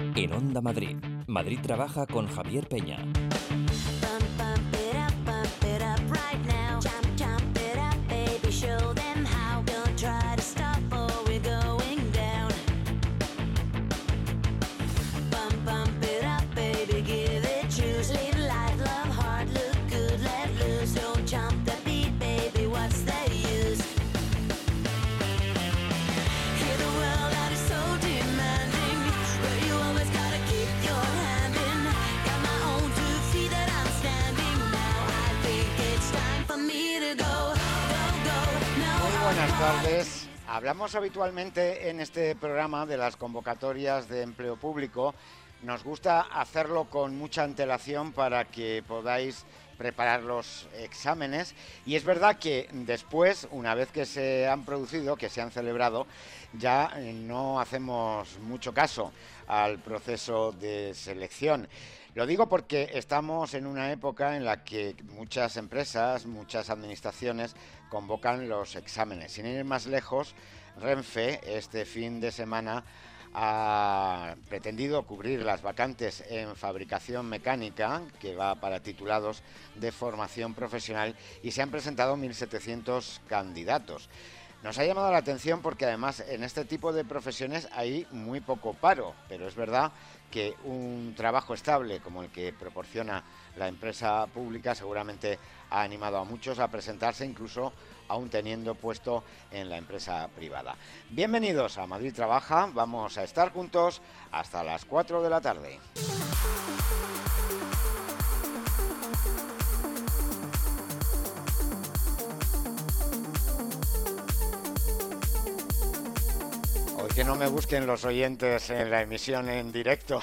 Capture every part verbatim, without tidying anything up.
En Onda Madrid, Madrid Trabaja con Javier Peña. Buenas tardes. Hablamos habitualmente en este programa de las convocatorias de empleo público. Nos gusta hacerlo con mucha antelación para que podáis preparar los exámenes. Y es verdad que después, una vez que se han producido, que se han celebrado, ya no hacemos mucho caso al proceso de selección. Lo digo porque estamos en una época en la que muchas empresas, muchas administraciones convocan los exámenes. Sin ir más lejos, Renfe este fin de semana ha pretendido cubrir las vacantes en fabricación mecánica, que va para titulados de formación profesional, y se han presentado mil setecientos candidatos. Nos ha llamado la atención porque además en este tipo de profesiones hay muy poco paro, pero es verdad que un trabajo estable como el que proporciona la empresa pública seguramente ha animado a muchos a presentarse, incluso aún teniendo puesto en la empresa privada. Bienvenidos a Madrid Trabaja, vamos a estar juntos hasta las cuatro de la tarde. Que no me busquen los oyentes en la emisión en directo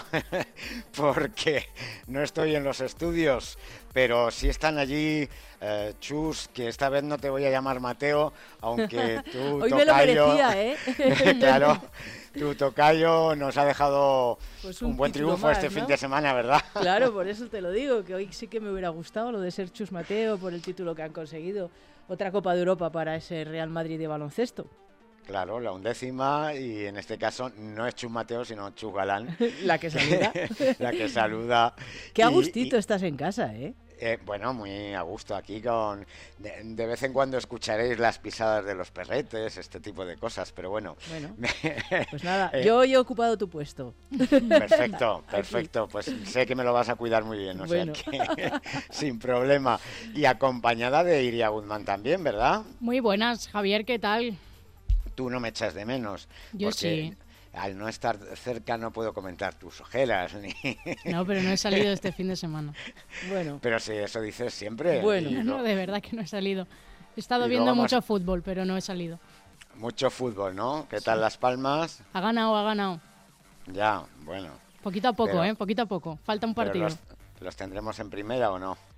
porque no estoy en los estudios, pero sí están allí eh, Chus, que esta vez no te voy a llamar Mateo, aunque tu Hoy tocayo, me lo merecía, ¿eh? Claro, tu tocayo nos ha dejado pues un, un buen triunfo más, este ¿no? fin de semana, ¿verdad? Claro, por eso te lo digo, que hoy sí que me hubiera gustado lo de ser Chus Mateo por el título que han conseguido. Otra Copa de Europa para ese Real Madrid de baloncesto. Claro, la undécima, y en este caso no es Chus Mateo, sino Chus Galán. La que saluda. La que saluda. Qué a y, gustito y, estás en casa, ¿eh? Eh, bueno, muy a gusto aquí con... De, de vez en cuando escucharéis las pisadas de los perretes, este tipo de cosas, pero bueno... Bueno, me, pues nada, eh, yo he ocupado tu puesto. Perfecto, perfecto, aquí. Pues sé que me lo vas a cuidar muy bien, o bueno. sea que sin problema. Y acompañada de Iria Guzmán también, ¿verdad? Muy buenas, Javier, ¿qué tal? Tú no me echas de menos. Yo sí. Al no estar cerca no puedo comentar tus ojeras. Ni... No, pero no he salido este fin de semana. Bueno. Pero si eso dices siempre. Bueno. No, no, de verdad que no he salido. He estado y viendo vamos... mucho fútbol, pero no he salido. Mucho fútbol, ¿no? ¿Qué tal sí. Las Palmas? Ha ganado, ha ganado. Ya, bueno. Poquito a poco, pero, ¿eh? Poquito a poco. Falta un partido. Los, ¿Los tendremos en primera o no?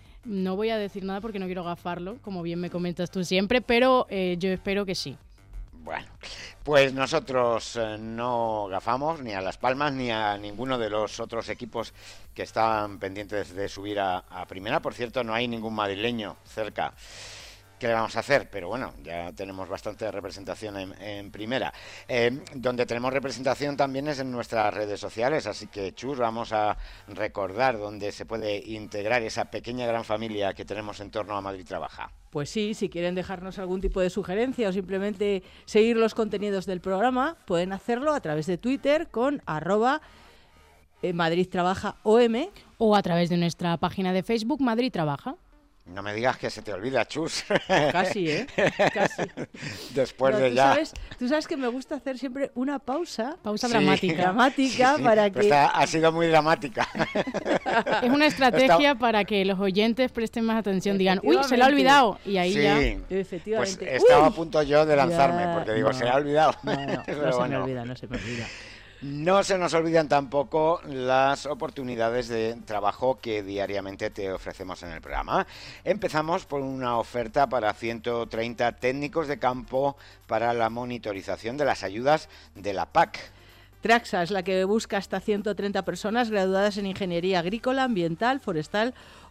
No voy a decir nada porque no quiero gafarlo, como bien me comentas tú siempre, pero eh, yo espero que sí. Bueno, pues nosotros eh, no gafamos ni a Las Palmas ni a ninguno de los otros equipos que están pendientes de subir a, a primera. Por cierto, no hay ningún madrileño cerca. ¿Qué le vamos a hacer? Pero bueno, ya tenemos bastante representación en, en primera. Eh, donde tenemos representación también es en nuestras redes sociales, así que Chus, vamos a recordar dónde se puede integrar esa pequeña gran familia que tenemos en torno a Madrid Trabaja. Pues sí, si quieren dejarnos algún tipo de sugerencia o simplemente seguir los contenidos del programa, pueden hacerlo a través de Twitter con arroba eh, Madrid Trabaja O M o a través de nuestra página de Facebook Madrid Trabaja. No me digas que se te olvida, Chus. Casi, ¿eh? Casi. Después no, de ¿tú ya... Sabes, tú sabes que me gusta hacer siempre una pausa. Pausa sí, dramática. Dramática sí, sí, para pero que... esta ha sido muy dramática. Es una estrategia Esta... para que los oyentes presten más atención, digan, uy, se lo ha olvidado. Y ahí sí, ya... Efectivamente. Pues estaba uy, a punto yo de lanzarme, ya... porque digo, no, se le ha olvidado. No, no, pero no se bueno. me olvida, no se me olvida. No se nos olvidan tampoco las oportunidades de trabajo que diariamente te ofrecemos en el programa. Empezamos por una oferta para ciento treinta técnicos de campo para la monitorización de las ayudas de la P A C. Traxa es la que busca hasta ciento treinta personas graduadas en Ingeniería Agrícola, Ambiental, Forestal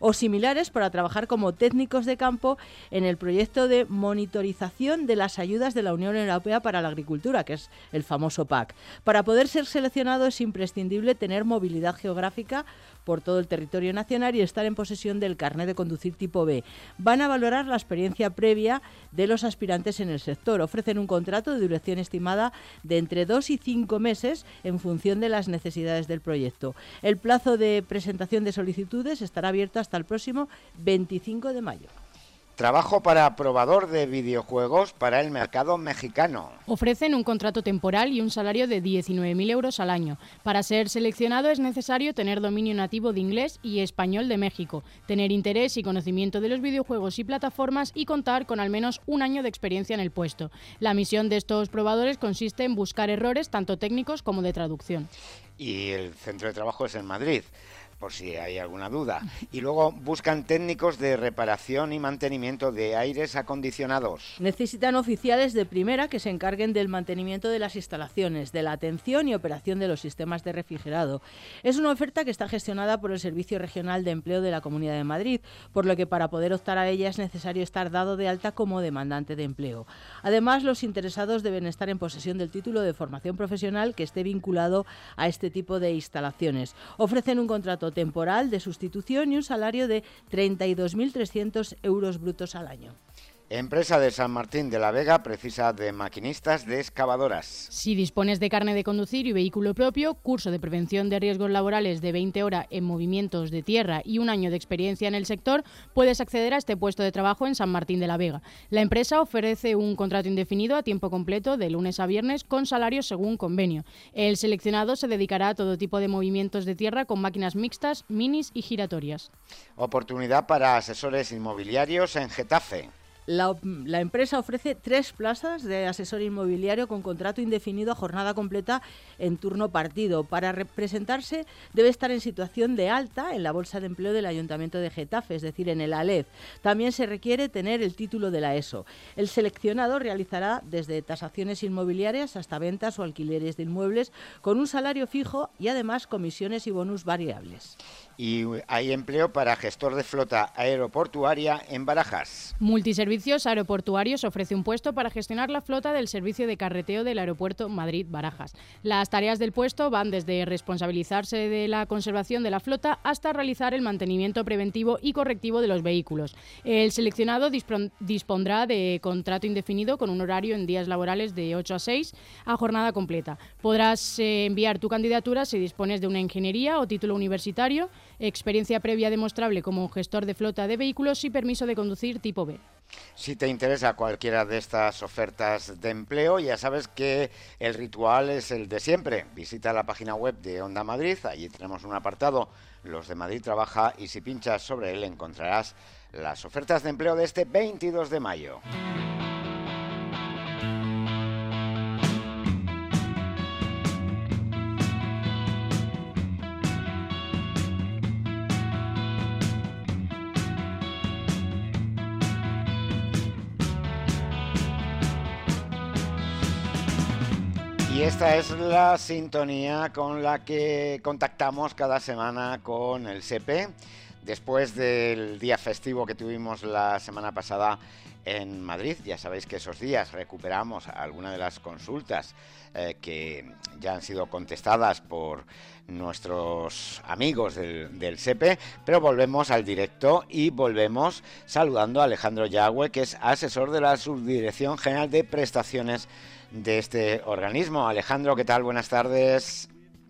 o similares para trabajar como técnicos de campo en el proyecto de monitorización de las ayudas de la Unión Europea para la Agricultura, que es el famoso P A C. Para poder ser seleccionado es imprescindible tener movilidad geográfica por todo el territorio nacional y estar en posesión del carnet de conducir tipo B. Van a valorar la experiencia previa de los aspirantes en el sector. Ofrecen un contrato de duración estimada de entre dos y cinco meses en función de las necesidades del proyecto. El plazo de presentación de solicitudes estará abierto hasta el próximo veinticinco de mayo. Trabajo para probador de videojuegos para el mercado mexicano. Ofrecen un contrato temporal y un salario de diecinueve mil euros al año. Para ser seleccionado es necesario tener dominio nativo de inglés y español de México, tener interés y conocimiento de los videojuegos y plataformas y contar con al menos un año de experiencia en el puesto. La misión de estos probadores consiste en buscar errores tanto técnicos como de traducción. Y el centro de trabajo es en Madrid, por si hay alguna duda. Y luego buscan técnicos de reparación y mantenimiento de aires acondicionados. Necesitan oficiales de primera que se encarguen del mantenimiento de las instalaciones, de la atención y operación de los sistemas de refrigerado. Es una oferta que está gestionada por el Servicio Regional de Empleo de la Comunidad de Madrid, por lo que para poder optar a ella es necesario estar dado de alta como demandante de empleo. Además, los interesados deben estar en posesión del título de formación profesional que esté vinculado a este tipo de instalaciones. Ofrecen un contrato temporal de sustitución y un salario de treinta y dos mil trescientos euros brutos al año. Empresa de San Martín de la Vega precisa de maquinistas de excavadoras. Si dispones de carnet de conducir y vehículo propio, curso de prevención de riesgos laborales de veinte horas en movimientos de tierra y un año de experiencia en el sector, puedes acceder a este puesto de trabajo en San Martín de la Vega. La empresa ofrece un contrato indefinido a tiempo completo de lunes a viernes con salarios según convenio. El seleccionado se dedicará a todo tipo de movimientos de tierra con máquinas mixtas, minis y giratorias. Oportunidad para asesores inmobiliarios en Getafe. La, la empresa ofrece tres plazas de asesor inmobiliario con contrato indefinido a jornada completa en turno partido. Para representarse debe estar en situación de alta en la Bolsa de Empleo del Ayuntamiento de Getafe, es decir, en el A L E F. También se requiere tener el título de la ESO. El seleccionado realizará desde tasaciones inmobiliarias hasta ventas o alquileres de inmuebles con un salario fijo y además comisiones y bonus variables. Y hay empleo para gestor de flota aeroportuaria en Barajas. Multiservicios Aeroportuarios ofrece un puesto para gestionar la flota del servicio de carreteo del aeropuerto Madrid-Barajas. Las tareas del puesto van desde responsabilizarse de la conservación de la flota hasta realizar el mantenimiento preventivo y correctivo de los vehículos. El seleccionado dispondrá de contrato indefinido con un horario en días laborales de ocho a seis a jornada completa. Podrás eh, enviar tu candidatura si dispones de una ingeniería o título universitario, experiencia previa demostrable como gestor de flota de vehículos y permiso de conducir tipo B. Si te interesa cualquiera de estas ofertas de empleo, ya sabes que el ritual es el de siempre. Visita la página web de Onda Madrid, allí tenemos un apartado, Los de Madrid Trabaja, y si pinchas sobre él encontrarás las ofertas de empleo de este veintidós de mayo. Y esta es la sintonía con la que contactamos cada semana con el S E P E, después del día festivo que tuvimos la semana pasada en Madrid. Ya sabéis que esos días recuperamos algunas de las consultas eh, que ya han sido contestadas por nuestros amigos del, del S E P E, pero volvemos al directo y volvemos saludando a Alejandro Yagüe, que es asesor de la Subdirección General de Prestaciones de este organismo. Alejandro, ¿qué tal? Buenas tardes.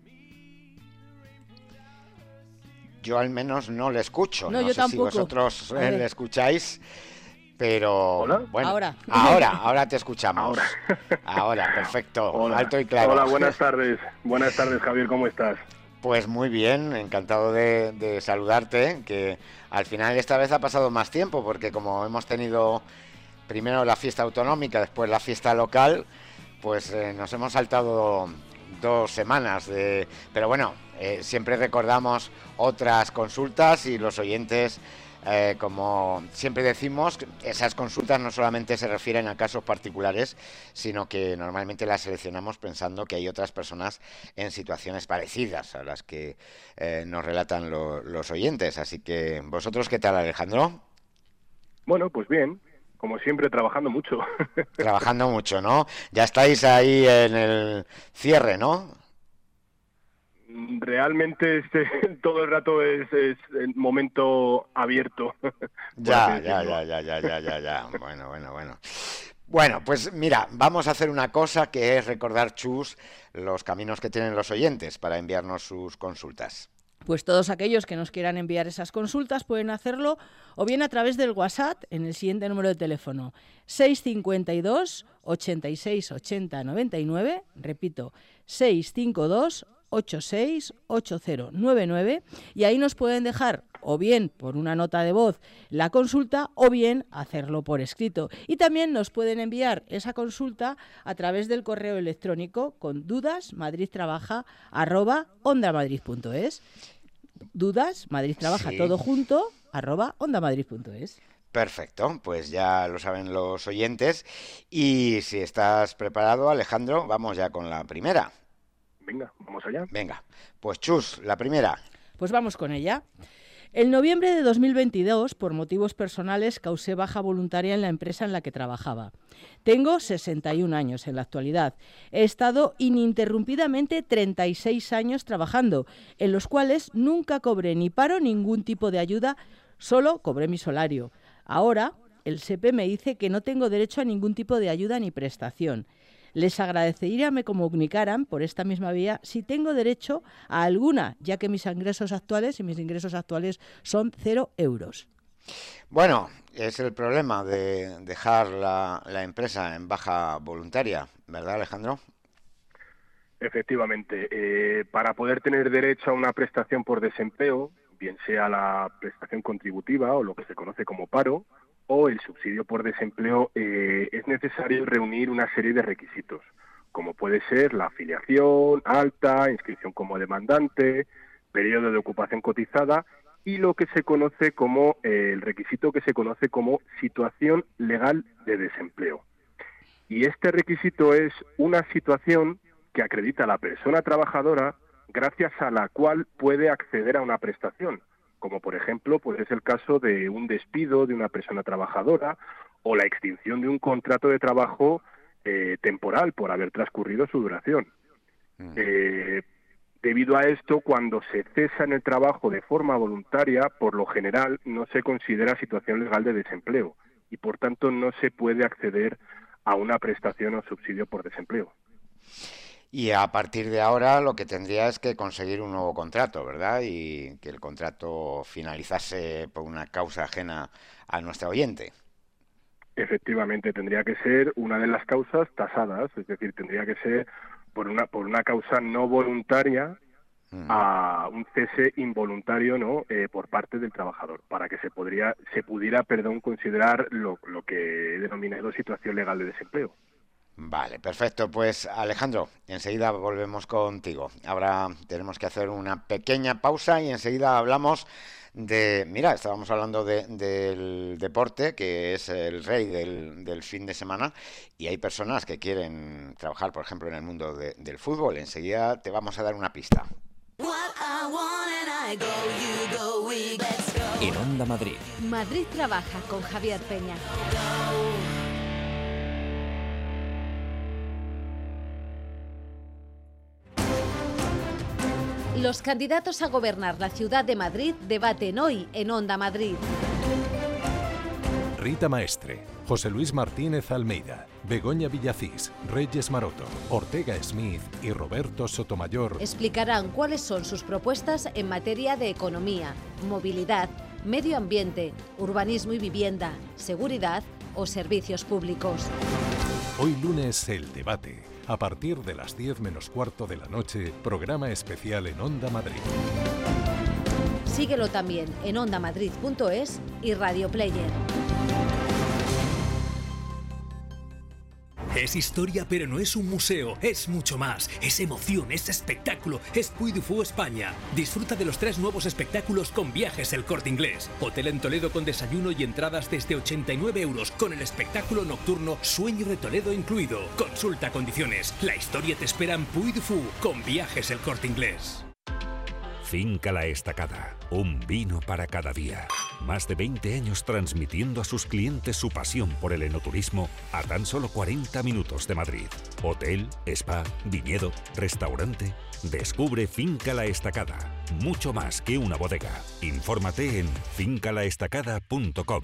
Yo al menos no le escucho. No, no yo sé tampoco. si vosotros eh, le escucháis, pero ¿Hola? bueno, Ahora. ahora, ahora te escuchamos. Ahora. Ahora, perfecto, Hola. alto y claro. Hola, buenas tardes. Buenas tardes, Javier, ¿cómo estás? Pues muy bien, encantado de, de saludarte, que al final esta vez ha pasado más tiempo, porque como hemos tenido primero la fiesta autonómica, después la fiesta local, pues eh, nos hemos saltado dos semanas de... Pero bueno, eh, siempre recordamos otras consultas y los oyentes eh, como siempre decimos, esas consultas no solamente se refieren a casos particulares, sino que normalmente las seleccionamos pensando que hay otras personas en situaciones parecidas a las que eh, nos relatan lo, los oyentes. Así que, ¿vosotros qué tal, Alejandro? Bueno, pues bien, como siempre, trabajando mucho. Trabajando mucho, ¿no? Ya estáis ahí en el cierre, ¿no? Realmente este, todo el rato es, es el momento abierto. Ya, ya, ya, ya, ya, ya, ya, ya. Bueno, bueno, bueno. Bueno, pues mira, vamos a hacer una cosa que es recordar, Chus, los caminos que tienen los oyentes para enviarnos sus consultas. Pues todos aquellos que nos quieran enviar esas consultas pueden hacerlo o bien a través del WhatsApp en el siguiente número de teléfono seis cinco dos, ochenta y seis, ochenta, noventa y nueve, repito, seis cinco dos, ochenta y seis, ochenta noventa y nueve, y ahí nos pueden dejar o bien por una nota de voz la consulta o bien hacerlo por escrito. Y también nos pueden enviar esa consulta a través del correo electrónico con dudas madridtrabaja arroba ondamadrid punto es. Dudas, Madrid Trabaja, sí, todo junto, arroba ondamadrid punto es. Perfecto, pues ya lo saben los oyentes. Y si estás preparado, Alejandro, vamos ya con la primera. Venga, vamos allá. Venga, pues Chus, la primera. Pues vamos con ella. En noviembre de dos mil veintidós, por motivos personales, causé baja voluntaria en la empresa en la que trabajaba. Tengo sesenta y un años en la actualidad. He estado ininterrumpidamente treinta y seis años trabajando, en los cuales nunca cobré ni paro ningún tipo de ayuda, solo cobré mi salario. Ahora, el S E P E me dice que no tengo derecho a ningún tipo de ayuda ni prestación. Les agradecería me comunicaran por esta misma vía si tengo derecho a alguna, ya que mis ingresos actuales y mis ingresos actuales son cero euros. Bueno, es el problema de dejar la, la empresa en baja voluntaria, ¿verdad, Alejandro? Efectivamente, eh, para poder tener derecho a una prestación por desempleo, bien sea la prestación contributiva o lo que se conoce como paro, o el subsidio por desempleo, eh, es necesario reunir una serie de requisitos, como puede ser la afiliación, alta, inscripción como demandante, periodo de ocupación cotizada y lo que se conoce como eh, el requisito que se conoce como situación legal de desempleo. Y este requisito es una situación que acredita a la persona trabajadora gracias a la cual puede acceder a una prestación, como por ejemplo pues es el caso de un despido de una persona trabajadora o la extinción de un contrato de trabajo eh, temporal por haber transcurrido su duración. Mm. Eh, debido a esto, cuando se cesa en el trabajo de forma voluntaria, por lo general no se considera situación legal de desempleo y por tanto no se puede acceder a una prestación o subsidio por desempleo. Y a partir de ahora lo que tendría es que conseguir un nuevo contrato, ¿verdad? Y que el contrato finalizase por una causa ajena a nuestra oyente. Efectivamente, tendría que ser una de las causas tasadas, es decir, tendría que ser por una por una causa no voluntaria mm. a un cese involuntario, ¿no? Eh, por parte del trabajador, para que se podría se pudiera, perdón, considerar lo, lo que he denominado situación legal de desempleo. Vale, perfecto. Pues Alejandro, enseguida volvemos contigo. Ahora tenemos que hacer una pequeña pausa y enseguida hablamos de... Mira, estábamos hablando de, del deporte, que es el rey del, del fin de semana, y hay personas que quieren trabajar, por ejemplo, en el mundo de, del fútbol. Enseguida te vamos a dar una pista. En Onda Madrid. Madrid Trabaja con Javier Peña. Los candidatos a gobernar la ciudad de Madrid debaten hoy en Onda Madrid. Rita Maestre, José Luis Martínez Almeida, Begoña Villacís, Reyes Maroto, Ortega Smith y Roberto Sotomayor explicarán cuáles son sus propuestas en materia de economía, movilidad, medio ambiente, urbanismo y vivienda, seguridad o servicios públicos. Hoy lunes el debate. A partir de las diez menos cuarto de la noche, programa especial en Onda Madrid. Síguelo también en ondamadrid punto es y Radio Player. Es historia, pero no es un museo, es mucho más. Es emoción, es espectáculo, es Puy du Fou España. Disfruta de los tres nuevos espectáculos con Viajes El Corte Inglés. Hotel en Toledo con desayuno y entradas desde ochenta y nueve euros, con el espectáculo nocturno Sueño de Toledo incluido. Consulta condiciones. La historia te espera en Puy du Fou con Viajes El Corte Inglés. Finca La Estacada, un vino para cada día. Más de veinte años transmitiendo a sus clientes su pasión por el enoturismo a tan solo cuarenta minutos de Madrid. Hotel, spa, viñedo, restaurante. Descubre Finca La Estacada, mucho más que una bodega. Infórmate en finca la estacada punto com.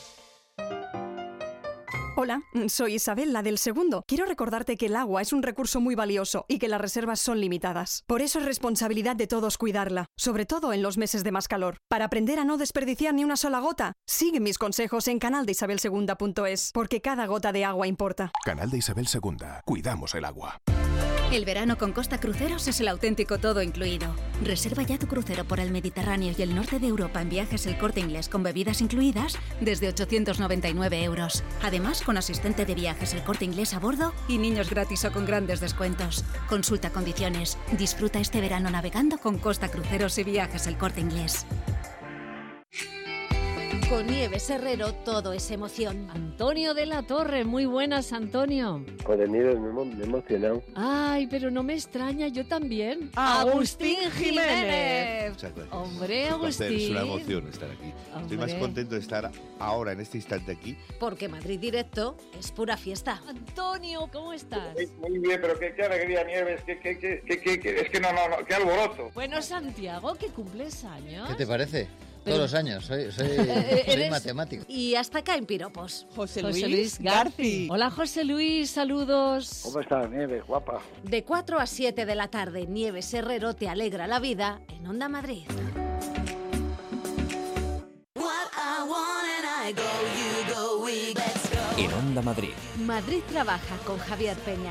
Hola, soy Isabel, la del segundo. Quiero recordarte que el agua es un recurso muy valioso y que las reservas son limitadas. Por eso es responsabilidad de todos cuidarla, sobre todo en los meses de más calor. Para aprender a no desperdiciar ni una sola gota, sigue mis consejos en canal de isabel segunda punto es, porque cada gota de agua importa. Canal de Isabel segunda. Cuidamos el agua. El verano con Costa Cruceros es el auténtico todo incluido. Reserva ya tu crucero por el Mediterráneo y el norte de Europa en Viajes El Corte Inglés con bebidas incluidas desde ochocientos noventa y nueve euros. Además, con asistente de Viajes El Corte Inglés a bordo y niños gratis o con grandes descuentos. Consulta condiciones. Disfruta este verano navegando con Costa Cruceros y Viajes El Corte Inglés. Con Nieves Herrero todo es emoción. Antonio de la Torre, muy buenas, Antonio. Pues Nieves, me he emocionado. Ay, pero no me extraña, yo también. Agustín Jiménez. Muchas gracias. Hombre, Agustín. Es una emoción estar aquí. Hombre. Estoy más contento de estar ahora, en este instante aquí. Porque Madrid Directo es pura fiesta. Antonio, ¿cómo estás? Muy bien, pero qué, qué alegría, Nieves, qué, qué, qué, qué, qué, es que no, no, no, qué alboroto. Bueno, Santiago, que cumples años. ¿Qué te parece? Todos los años, soy, soy, soy matemático. Y hasta acá en piropos. José Luis, José Luis Garci. Hola, José Luis, saludos. ¿Cómo estás, Nieves, guapa? De cuatro a siete de la tarde, Nieves Herrero te alegra la vida en Onda Madrid. En Onda Madrid. Madrid trabaja con Javier Peña.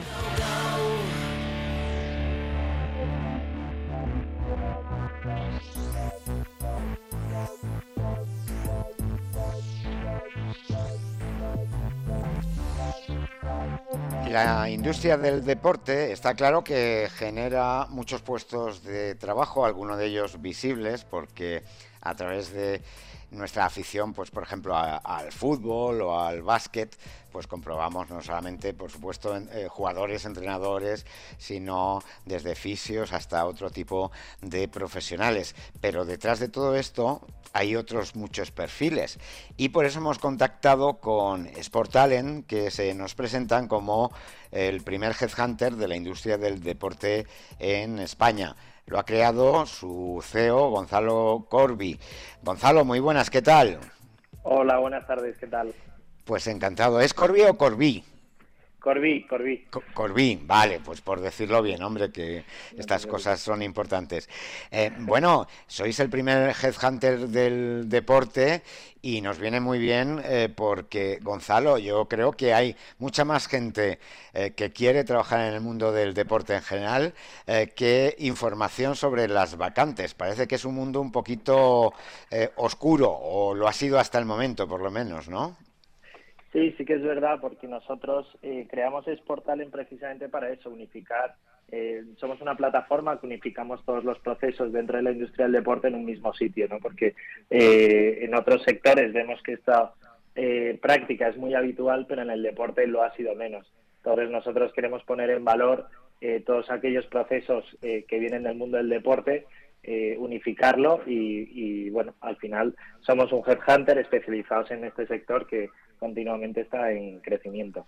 La industria del deporte está claro que genera muchos puestos de trabajo, algunos de ellos visibles, porque a través de nuestra afición, pues por ejemplo a, al fútbol o al básquet, pues comprobamos no solamente, por supuesto, en, eh, jugadores, entrenadores, sino desde fisios hasta otro tipo de profesionales. Pero detrás de todo esto hay otros muchos perfiles y por eso hemos contactado con Sport Talent, que se nos presentan como el primer headhunter de la industria del deporte en España. Lo ha creado su C E O, Gonzalo Corbi. Gonzalo, muy buenas, ¿qué tal? Hola, buenas tardes, ¿qué tal? Pues encantado. ¿Es Corbi o Corbi? Corbi, Corbi. Co Corbi, vale, pues por decirlo bien, hombre, que estas cosas son importantes. Eh, bueno, sois el primer headhunter del deporte y nos viene muy bien eh, porque, Gonzalo, yo creo que hay mucha más gente eh, que quiere trabajar en el mundo del deporte en general eh, que información sobre las vacantes. Parece que es un mundo un poquito eh, oscuro, o lo ha sido hasta el momento, por lo menos, ¿no? Sí, sí que es verdad, porque nosotros eh, creamos Sport Talent precisamente para eso, unificar. Eh, somos una plataforma que unificamos todos los procesos dentro de la industria del deporte en un mismo sitio, ¿no? Porque eh, en otros sectores vemos que esta eh, práctica es muy habitual, pero en el deporte lo ha sido menos. Entonces nosotros queremos poner en valor eh, todos aquellos procesos eh, que vienen del mundo del deporte, eh, unificarlo y, y, bueno, al final somos un headhunter especializados en este sector que continuamente está en crecimiento.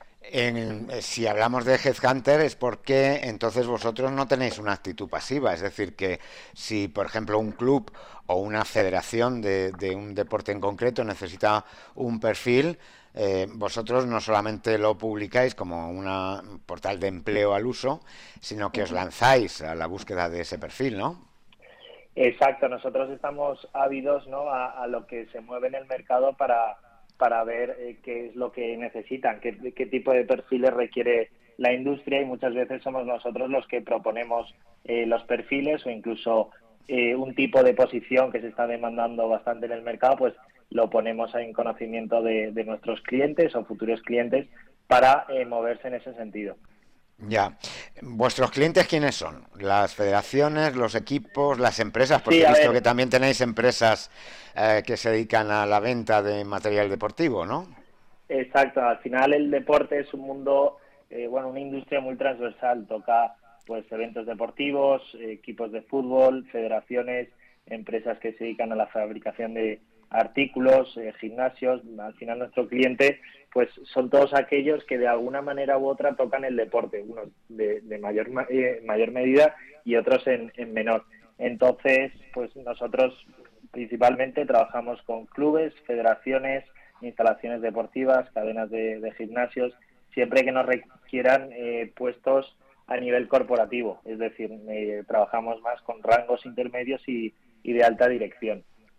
En, si hablamos de headhunter es porque entonces vosotros no tenéis una actitud pasiva, es decir, que si por ejemplo un club o una federación de, de un deporte en concreto necesita un perfil, eh, vosotros no solamente lo publicáis como una, un portal de empleo al uso, sino que os lanzáis a la búsqueda de ese perfil, ¿no? Exacto, nosotros estamos ávidos, ¿no?, a, a lo que se mueve en el mercado para para ver eh, qué es lo que necesitan, qué, qué tipo de perfiles requiere la industria, y muchas veces somos nosotros los que proponemos eh, los perfiles, o incluso eh, un tipo de posición que se está demandando bastante en el mercado, pues lo ponemos en conocimiento de, de nuestros clientes o futuros clientes para eh, moverse en ese sentido. Ya. ¿Vuestros clientes quiénes son? ¿Las federaciones, los equipos, las empresas? Porque Sí, he visto ver. que también tenéis empresas eh, que se dedican a la venta de material deportivo, ¿no? Exacto, al final el deporte es un mundo, eh, bueno, una industria muy transversal, toca pues eventos deportivos, eh, equipos de fútbol, federaciones, empresas que se dedican a la fabricación de artículos, eh, gimnasios. Al final nuestro cliente pues son todos aquellos que de alguna manera u otra tocan el deporte, unos de, de mayor eh, mayor medida y otros en, en menor. Entonces, pues nosotros principalmente trabajamos con clubes, federaciones, instalaciones deportivas, cadenas de, de gimnasios, siempre que nos requieran eh, puestos a nivel corporativo, es decir, eh, trabajamos más con rangos intermedios y, y de alta dirección.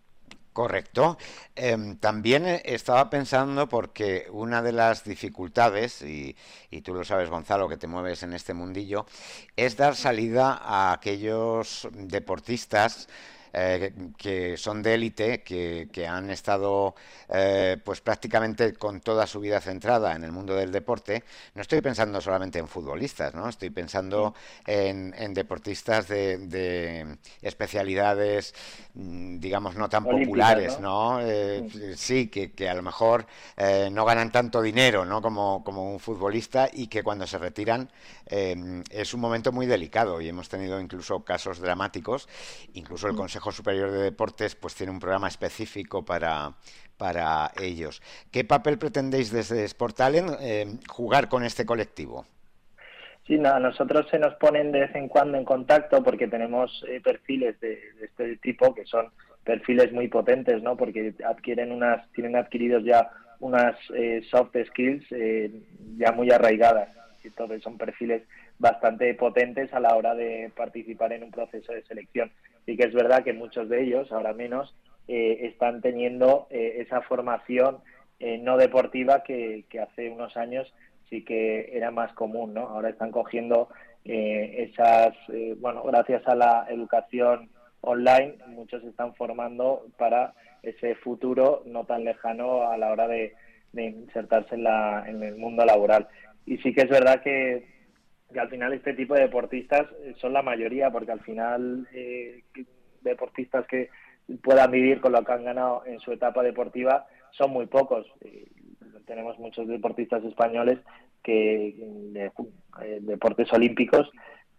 Correcto. Eh, también estaba pensando porque una de las dificultades, y, y tú lo sabes, Gonzalo, que te mueves en este mundillo, es dar salida a aquellos deportistas Eh, que son de élite, que, que han estado eh, pues prácticamente con toda su vida centrada en el mundo del deporte. No estoy pensando solamente en futbolistas, ¿no? Estoy pensando en, en deportistas de, de especialidades, digamos, no tan Olímpicas, populares, ¿no? ¿no? Eh, sí, que, que a lo mejor eh, no ganan tanto dinero, ¿no? Como, como un futbolista, y que cuando se retiran eh, es un momento muy delicado, y hemos tenido incluso casos dramáticos. Incluso el Consejo Superior de Deportes pues tiene un programa específico para, para ellos. ¿Qué papel pretendéis desde Sportalent eh, jugar con este colectivo? Sí, no, a nosotros se nos ponen de vez en cuando en contacto porque tenemos eh, perfiles de, de este tipo que son perfiles muy potentes, ¿no? Porque adquieren unas, tienen adquiridos ya unas eh, soft skills eh, ya muy arraigadas. Entonces son perfiles bastante potentes a la hora de participar en un proceso de selección. Sí que es verdad que muchos de ellos, ahora menos, eh, están teniendo eh, esa formación eh, no deportiva que, que hace unos años sí que era más común, ¿no? Ahora están cogiendo eh, esas, eh, bueno, gracias a la educación online, muchos se están formando para ese futuro no tan lejano a la hora de, de insertarse en, la, en el mundo laboral. Y sí que es verdad que que al final este tipo de deportistas son la mayoría, porque al final eh, deportistas que puedan vivir con lo que han ganado en su etapa deportiva son muy pocos. Eh, tenemos muchos deportistas españoles que de, eh, deportes olímpicos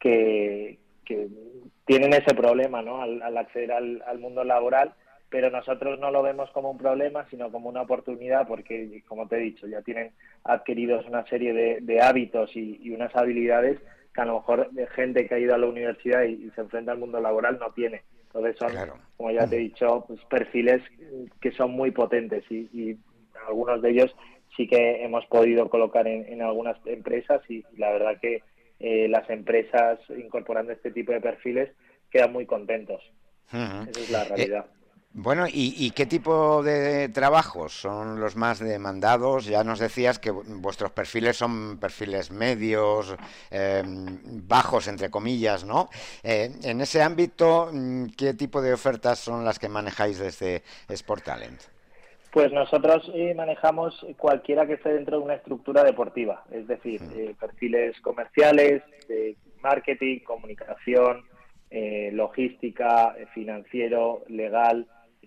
que, que tienen ese problema, ¿no? al, al acceder al, al mundo laboral, pero nosotros no lo vemos como un problema, sino como una oportunidad, porque, como te he dicho, ya tienen adquiridos una serie de, de hábitos y, y unas habilidades que a lo mejor de gente que ha ido a la universidad y, y se enfrenta al mundo laboral no tiene. Entonces son, claro, como ya te he dicho, pues, perfiles que son muy potentes y, y algunos de ellos sí que hemos podido colocar en, en algunas empresas y, y la verdad que eh, las empresas incorporando este tipo de perfiles quedan muy contentos. Uh-huh. Esa es la realidad. Eh... Bueno, ¿y, ¿y qué tipo de trabajos son los más demandados? Ya nos decías que vuestros perfiles son perfiles medios, eh, bajos, entre comillas, ¿no? Eh, en ese ámbito, ¿qué tipo de ofertas son las que manejáis desde Sportalent? Pues nosotros eh, manejamos cualquiera que esté dentro de una estructura deportiva, es decir, eh, perfiles comerciales, de marketing, comunicación, eh, logística, financiero, legal,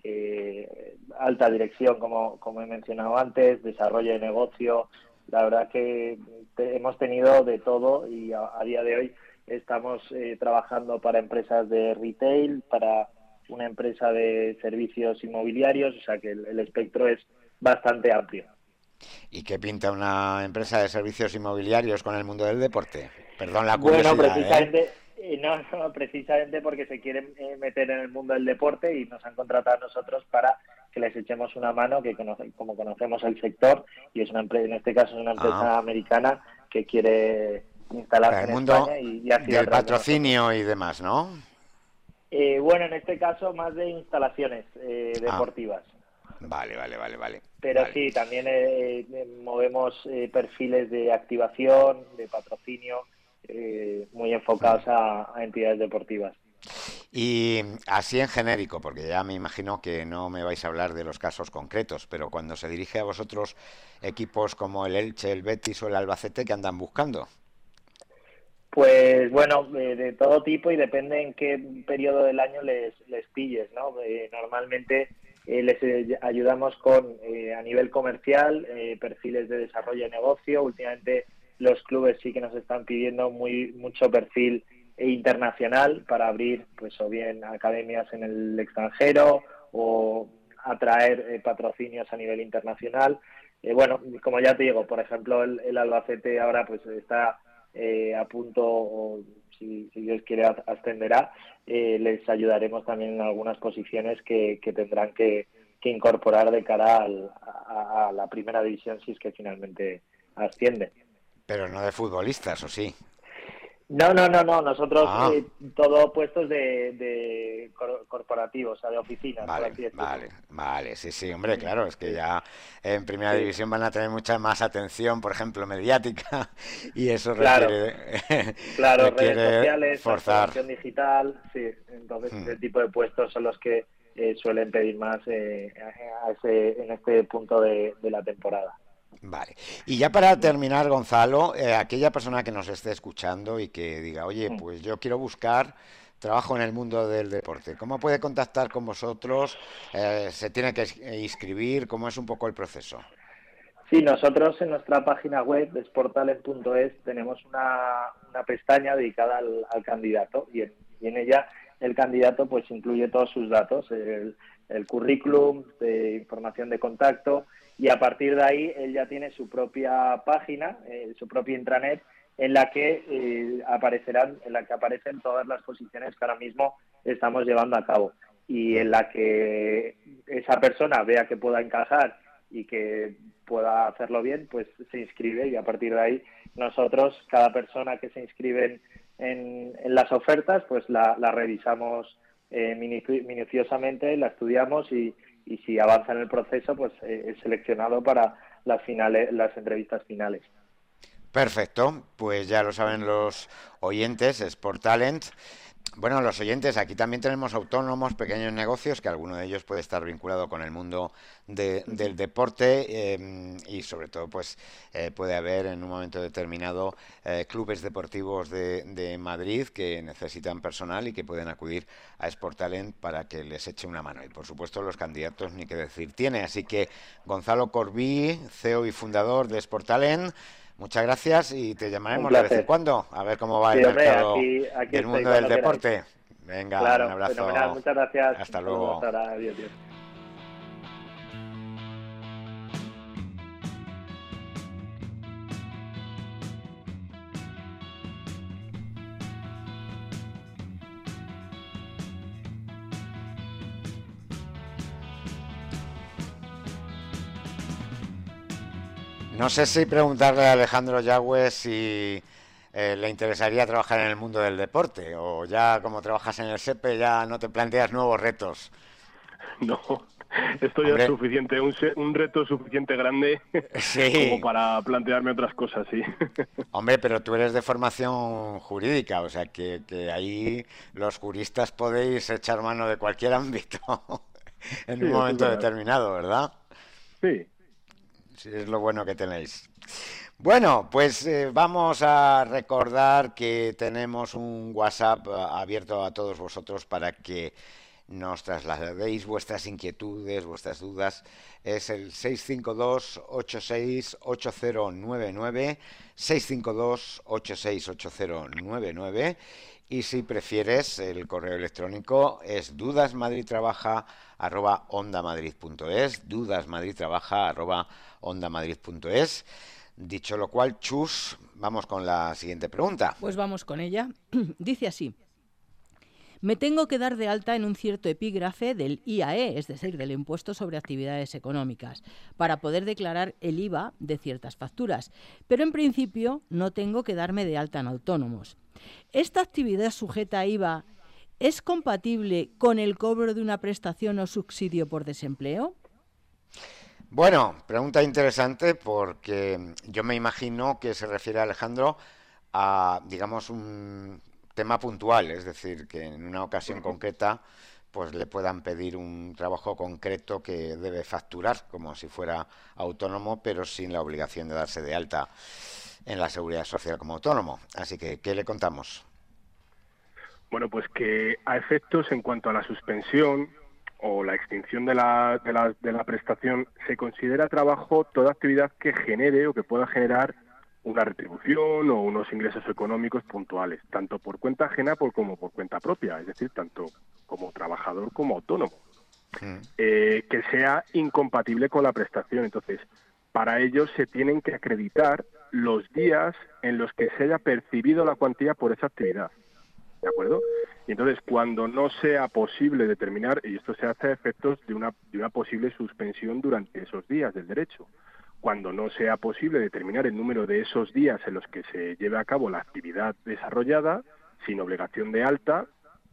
Eh, alta dirección, como, como he mencionado antes, desarrollo de negocio. La verdad que te, hemos tenido de todo y a, a día de hoy estamos eh, trabajando para empresas de retail, para una empresa de servicios inmobiliarios, o sea que el, el espectro es bastante amplio. ¿Y qué pinta una empresa de servicios inmobiliarios con el mundo del deporte? Perdón la curiosidad. Bueno, precisamente... ¿eh? No, no, precisamente porque se quieren eh, meter en el mundo del deporte y nos han contratado a nosotros para que les echemos una mano, que conoce, como conocemos el sector, y es una empresa, en este caso es una empresa ah. americana que quiere instalarse el en mundo España y, y así del patrocinio y demás, ¿no? Eh, bueno, en este caso más de instalaciones eh, deportivas. Ah. Vale, vale, vale, vale. Pero vale. sí, también eh, movemos eh, perfiles de activación, de patrocinio, Eh, muy enfocados a, a entidades deportivas. Y así en genérico, porque ya me imagino que no me vais a hablar de los casos concretos, pero cuando se dirige a vosotros equipos como el Elche, el Betis o el Albacete, ¿qué andan buscando? Pues bueno, eh, de todo tipo y depende en qué periodo del año les, les pilles, ¿no? Eh, normalmente eh, les eh, ayudamos con, eh, a nivel comercial, eh, perfiles de desarrollo de negocio. Últimamente los clubes sí que nos están pidiendo muy mucho perfil internacional para abrir, pues o bien academias en el extranjero o atraer eh, patrocinios a nivel internacional. Eh, bueno, como ya te digo, por ejemplo, el, el Albacete ahora pues está Eh, a punto, o si, si Dios quiere ascenderá, eh, les ayudaremos también en algunas posiciones que, que tendrán que, que incorporar de cara al, a, a la primera división si es que finalmente asciende. Pero no de futbolistas, ¿o sí? No, no, no, no. Nosotros Ah. eh, todo puestos de, de cor- corporativos, o sea, de oficinas. por Vale, así decirlo. vale, vale, sí, sí, hombre, claro, es que ya en primera división van a tener mucha más atención, por ejemplo, mediática, y eso Claro. requiere, Claro, requiere redes sociales, forzar. transformación digital, sí. Entonces, Hmm. ese tipo de puestos son los que eh, suelen pedir más eh, a- a ese, en este punto de, de la temporada. Vale. Y ya para terminar, Gonzalo, eh, aquella persona que nos esté escuchando y que diga, oye, pues yo quiero buscar trabajo en el mundo del deporte, ¿cómo puede contactar con vosotros? Eh, ¿se tiene que inscribir? ¿Cómo es un poco el proceso? Sí, nosotros en nuestra página web de sportalent punto es tenemos una, una pestaña dedicada al, al candidato y en, y en ella el candidato pues incluye todos sus datos, el, el currículum, de información de contacto, y a partir de ahí él ya tiene su propia página, eh, su propia intranet, en la que eh, aparecerán, en la que aparecen todas las posiciones que ahora mismo estamos llevando a cabo, y en la que esa persona vea que pueda encajar y que pueda hacerlo bien, pues se inscribe, y a partir de ahí nosotros, cada persona que se inscribe en, en, en las ofertas, pues la, la revisamos eh, minuci- minuciosamente, la estudiamos y, y si avanza en el proceso, pues eh, es seleccionado para las finales, las entrevistas finales. Perfecto, pues ya lo saben los oyentes, Sport Talent. Bueno, los oyentes, aquí también tenemos autónomos, pequeños negocios, que alguno de ellos puede estar vinculado con el mundo de- del deporte eh, y sobre todo pues eh, puede haber en un momento determinado eh, clubes deportivos de, de Madrid que necesitan personal y que pueden acudir a Sport Talent para que les eche una mano. Y por supuesto los candidatos ni qué decir tiene. Así que Gonzalo Corbí, C E O y fundador de Sport Talent, muchas gracias y te llamaremos Un de placer. vez en cuando a ver cómo va Sí, el hombre, mercado aquí- aquí del estoy mundo cuando del queráis. deporte. Venga, Claro, un abrazo. fenomenal, muchas gracias. Hasta Saludos, luego. hasta ahora, adiós, adiós. No sé si preguntarle a Alejandro Yagüe si eh, le interesaría trabajar en el mundo del deporte o ya como trabajas en el SEPE ya no te planteas nuevos retos. No, esto ya Hombre. es suficiente, un, se- un reto suficiente grande Sí. como para plantearme otras cosas, sí. Hombre, pero tú eres de formación jurídica, o sea que, que ahí los juristas podéis echar mano de cualquier ámbito en Sí, un eso es momento verdad. determinado, ¿verdad? Sí. Sí, es lo bueno que tenéis. Bueno, pues eh, vamos a recordar que tenemos un WhatsApp eh, abierto a todos vosotros para que nos trasladéis vuestras inquietudes, vuestras dudas. Es el seis cinco dos, ocho seis ocho cero nueve nueve, seis cinco dos, ocho seis ocho cero nueve nueve, y si prefieres el correo electrónico es dudasmadridtrabaja arroba ondamadrid.es, dudasmadridtrabaja arroba ondamadrid.es. Dicho lo cual, Chus, vamos con la siguiente pregunta. Pues vamos con ella. Dice así. Me tengo que dar de alta en un cierto epígrafe del I A E, es decir, del Impuesto sobre Actividades Económicas, para poder declarar el I V A de ciertas facturas. Pero en principio no tengo que darme de alta en autónomos. ¿Esta actividad sujeta a I V A es compatible con el cobro de una prestación o subsidio por desempleo? Bueno, pregunta interesante porque yo me imagino que se refiere, Alejandro, a, digamos, un tema puntual, es decir, que en una ocasión concreta pues le puedan pedir un trabajo concreto que debe facturar, como si fuera autónomo, pero sin la obligación de darse de alta en la Seguridad Social como autónomo. Así que, ¿qué le contamos? Bueno, pues que a efectos en cuanto a la suspensión o la extinción de la, de la, de la prestación, se considera trabajo toda actividad que genere o que pueda generar una retribución o unos ingresos económicos puntuales, tanto por cuenta ajena por, como por cuenta propia, es decir, tanto como trabajador como autónomo, mm. eh, que sea incompatible con la prestación. Entonces, para ello se tienen que acreditar los días en los que se haya percibido la cuantía por esa actividad, ¿de acuerdo? Y entonces, cuando no sea posible determinar, y esto se hace a efectos de una, de una posible suspensión durante esos días del derecho, cuando no sea posible determinar el número de esos días en los que se lleve a cabo la actividad desarrollada, sin obligación de alta,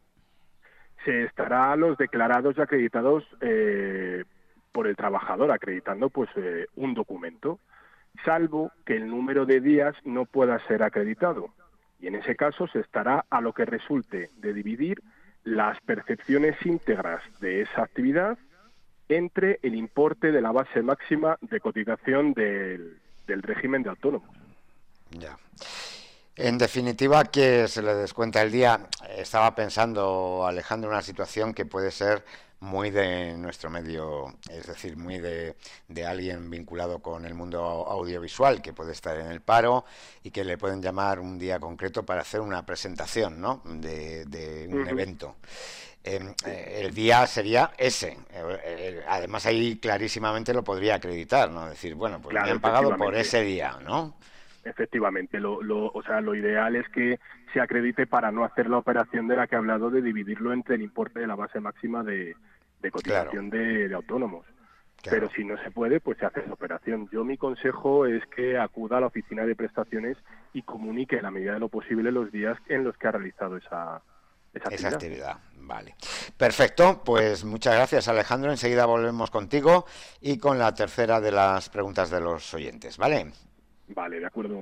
se estará a los declarados y acreditados eh, por el trabajador, acreditando pues eh, un documento, salvo que el número de días no pueda ser acreditado. Y en ese caso se estará a lo que resulte de dividir las percepciones íntegras de esa actividad entre el importe de la base máxima de cotización del, del régimen de autónomos. Ya. En definitiva, que se le descuenta el día. Estaba pensando, Alejandro, una situación que puede ser muy de nuestro medio, es decir, muy de, de alguien vinculado con el mundo audiovisual, que puede estar en el paro y que le pueden llamar un día concreto para hacer una presentación, ¿no?, de, de un uh-huh. evento. Eh, eh, el día sería ese. Eh, eh, además, ahí clarísimamente lo podría acreditar, ¿no? Decir, bueno, pues claro, me han pagado por ese día, ¿no? Efectivamente, lo, lo, o sea, lo ideal es que se acredite para no hacer la operación de la que he hablado de dividirlo entre el importe de la base máxima de, de cotización claro. de, de autónomos. Claro. Pero si no se puede, pues se hace la operación. Yo mi consejo es que acuda a la oficina de prestaciones y comunique en la medida de lo posible los días en los que ha realizado esa Esa actividad. Esa actividad, vale. Perfecto, pues muchas gracias, Alejandro. Enseguida volvemos contigo y con la tercera de las preguntas de los oyentes, ¿vale? Vale, de acuerdo.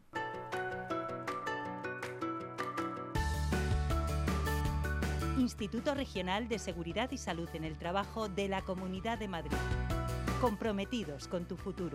Instituto Regional de Seguridad y Salud en el Trabajo de la Comunidad de Madrid. Comprometidos con tu futuro.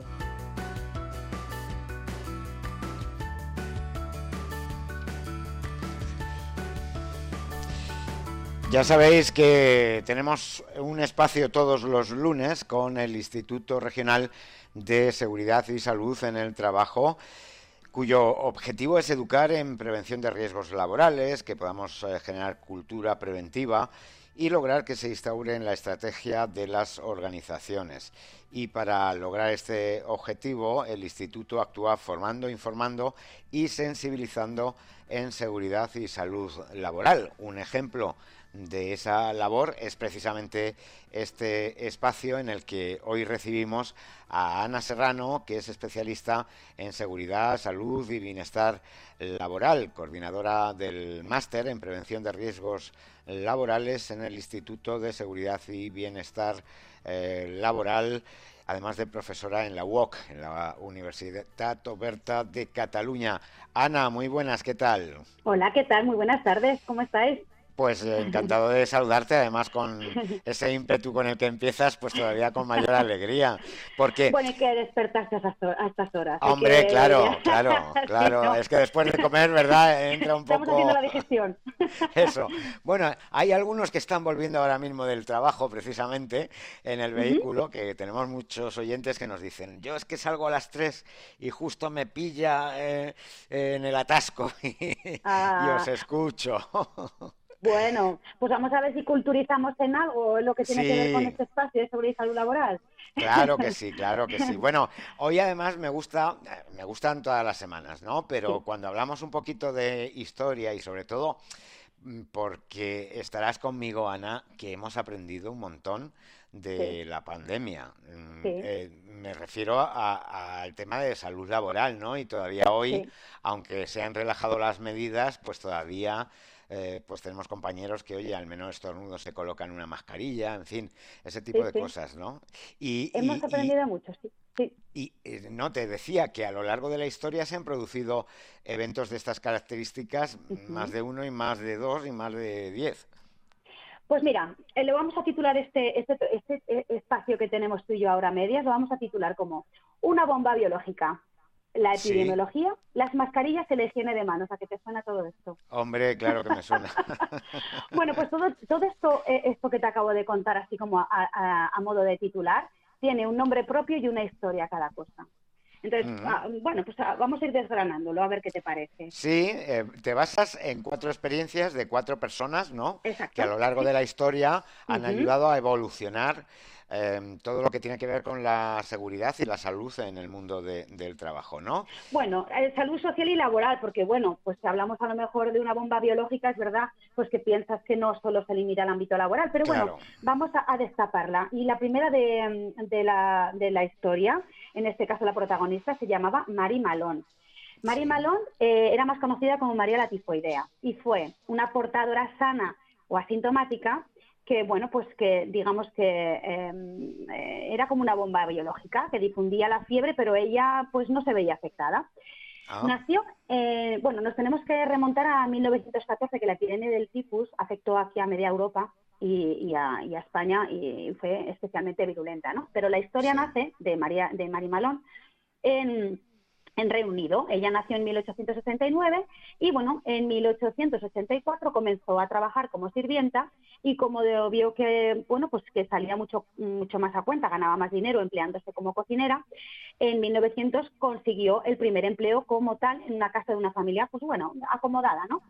Ya sabéis que tenemos un espacio todos los lunes con el Instituto Regional de Seguridad y Salud en el Trabajo, cuyo objetivo es educar en prevención de riesgos laborales, que podamos eh, generar cultura preventiva y lograr que se instaure en la estrategia de las organizaciones. Y para lograr este objetivo, el Instituto actúa formando, informando y sensibilizando en seguridad y salud laboral. Un ejemplo de esa labor es precisamente este espacio en el que hoy recibimos a Ana Serrano, que es especialista en seguridad, salud y bienestar laboral, coordinadora del máster en prevención de riesgos laborales en el Instituto de Seguridad y Bienestar eh, Laboral, además de profesora en la U O C, en la Universitat Oberta de Cataluña. Ana, muy buenas, ¿qué tal? Hola, ¿qué tal? Muy buenas tardes, ¿cómo estáis? Pues eh, encantado de saludarte, además con ese ímpetu con el que empiezas, pues todavía con mayor alegría, porque... Bueno, hay que despertarse a estas, a estas horas. Hombre, que... claro, claro, claro, sí, ¿no? Es que después de comer, ¿verdad?, entra un Estamos poco... haciendo la digestión. Eso. Bueno, hay algunos que están volviendo ahora mismo del trabajo, precisamente, en el vehículo, uh-huh. que tenemos muchos oyentes que nos dicen, yo es que salgo a las tres y justo me pilla eh, en el atasco y, ah. y os escucho. Bueno, pues vamos a ver si culturizamos en algo lo que tiene sí. que ver con este espacio de seguridad y salud laboral. Claro que sí, claro que sí. Bueno, hoy además me gusta, me gustan todas las semanas, ¿no? Pero sí. cuando hablamos un poquito de historia y sobre todo porque estarás conmigo, Ana, que hemos aprendido un montón de sí. la pandemia. Sí. Eh, me refiero al tema de salud laboral, ¿no? Y todavía hoy, sí. aunque se han relajado las medidas, pues todavía... Eh, pues tenemos compañeros que, oye, al menos estornudos se colocan una mascarilla, en fin, ese tipo sí, de sí. cosas, ¿no? Y, Hemos y, aprendido y, mucho, sí. Sí. Y eh, no, te decía que a lo largo de la historia se han producido eventos de estas características, uh-huh. más de uno y más de dos y más de diez. Pues mira, eh, le vamos a titular este, este, este espacio que tenemos tú y yo ahora a medias, lo vamos a titular como una bomba biológica, la epidemiología, sí. las mascarillas y la higiene de manos. ¿A qué te suena todo esto? Hombre, claro que me suena. Bueno, pues todo, todo esto, eh, esto que te acabo de contar así como a, a, a modo de titular, tiene un nombre propio y una historia cada cosa. Entonces, uh-huh. ah, bueno, pues ah, vamos a ir desgranándolo, a ver qué te parece. Sí, eh, te basas en cuatro experiencias de cuatro personas, ¿no? Exacto. Que a lo largo sí. de la historia han uh-huh. ayudado a evolucionar eh, todo lo que tiene que ver con la seguridad y la salud en el mundo de, del trabajo, ¿no? Bueno, eh, salud social y laboral, porque bueno, pues si hablamos a lo mejor de una bomba biológica, es verdad, pues que piensas que no solo se limita al ámbito laboral, pero bueno, claro. vamos a, a destaparla. Y la primera de, de, la, de la historia, en este caso la protagonista, se llamaba Mary Malone. Mary sí. Malone eh, era más conocida como María la tifoidea y fue una portadora sana o asintomática que, bueno, pues que digamos que eh, eh, era como una bomba biológica que difundía la fiebre, pero ella pues no se veía afectada. Ah. Nació, eh, bueno, nos tenemos que remontar a mil novecientos catorce, que la epidemia del tifus afectó aquí a media Europa y, y, a, y a España y fue especialmente virulenta, ¿no? Pero la historia sí. nace de, María, de Mary Malone en... en Reino Unido. Ella nació en mil ochocientos setenta y nueve y, bueno, en mil ochocientos ochenta y cuatro comenzó a trabajar como sirvienta y como de, vio que, bueno, pues que salía mucho, mucho más a cuenta, ganaba más dinero empleándose como cocinera, en mil novecientos consiguió el primer empleo como tal en una casa de una familia, pues bueno, acomodada, ¿no?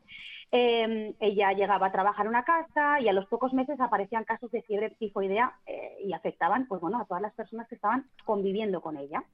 Eh, ella llegaba a trabajar en una casa y a los pocos meses aparecían casos de fiebre tifoidea eh, y afectaban, pues bueno, a todas las personas que estaban conviviendo con ella.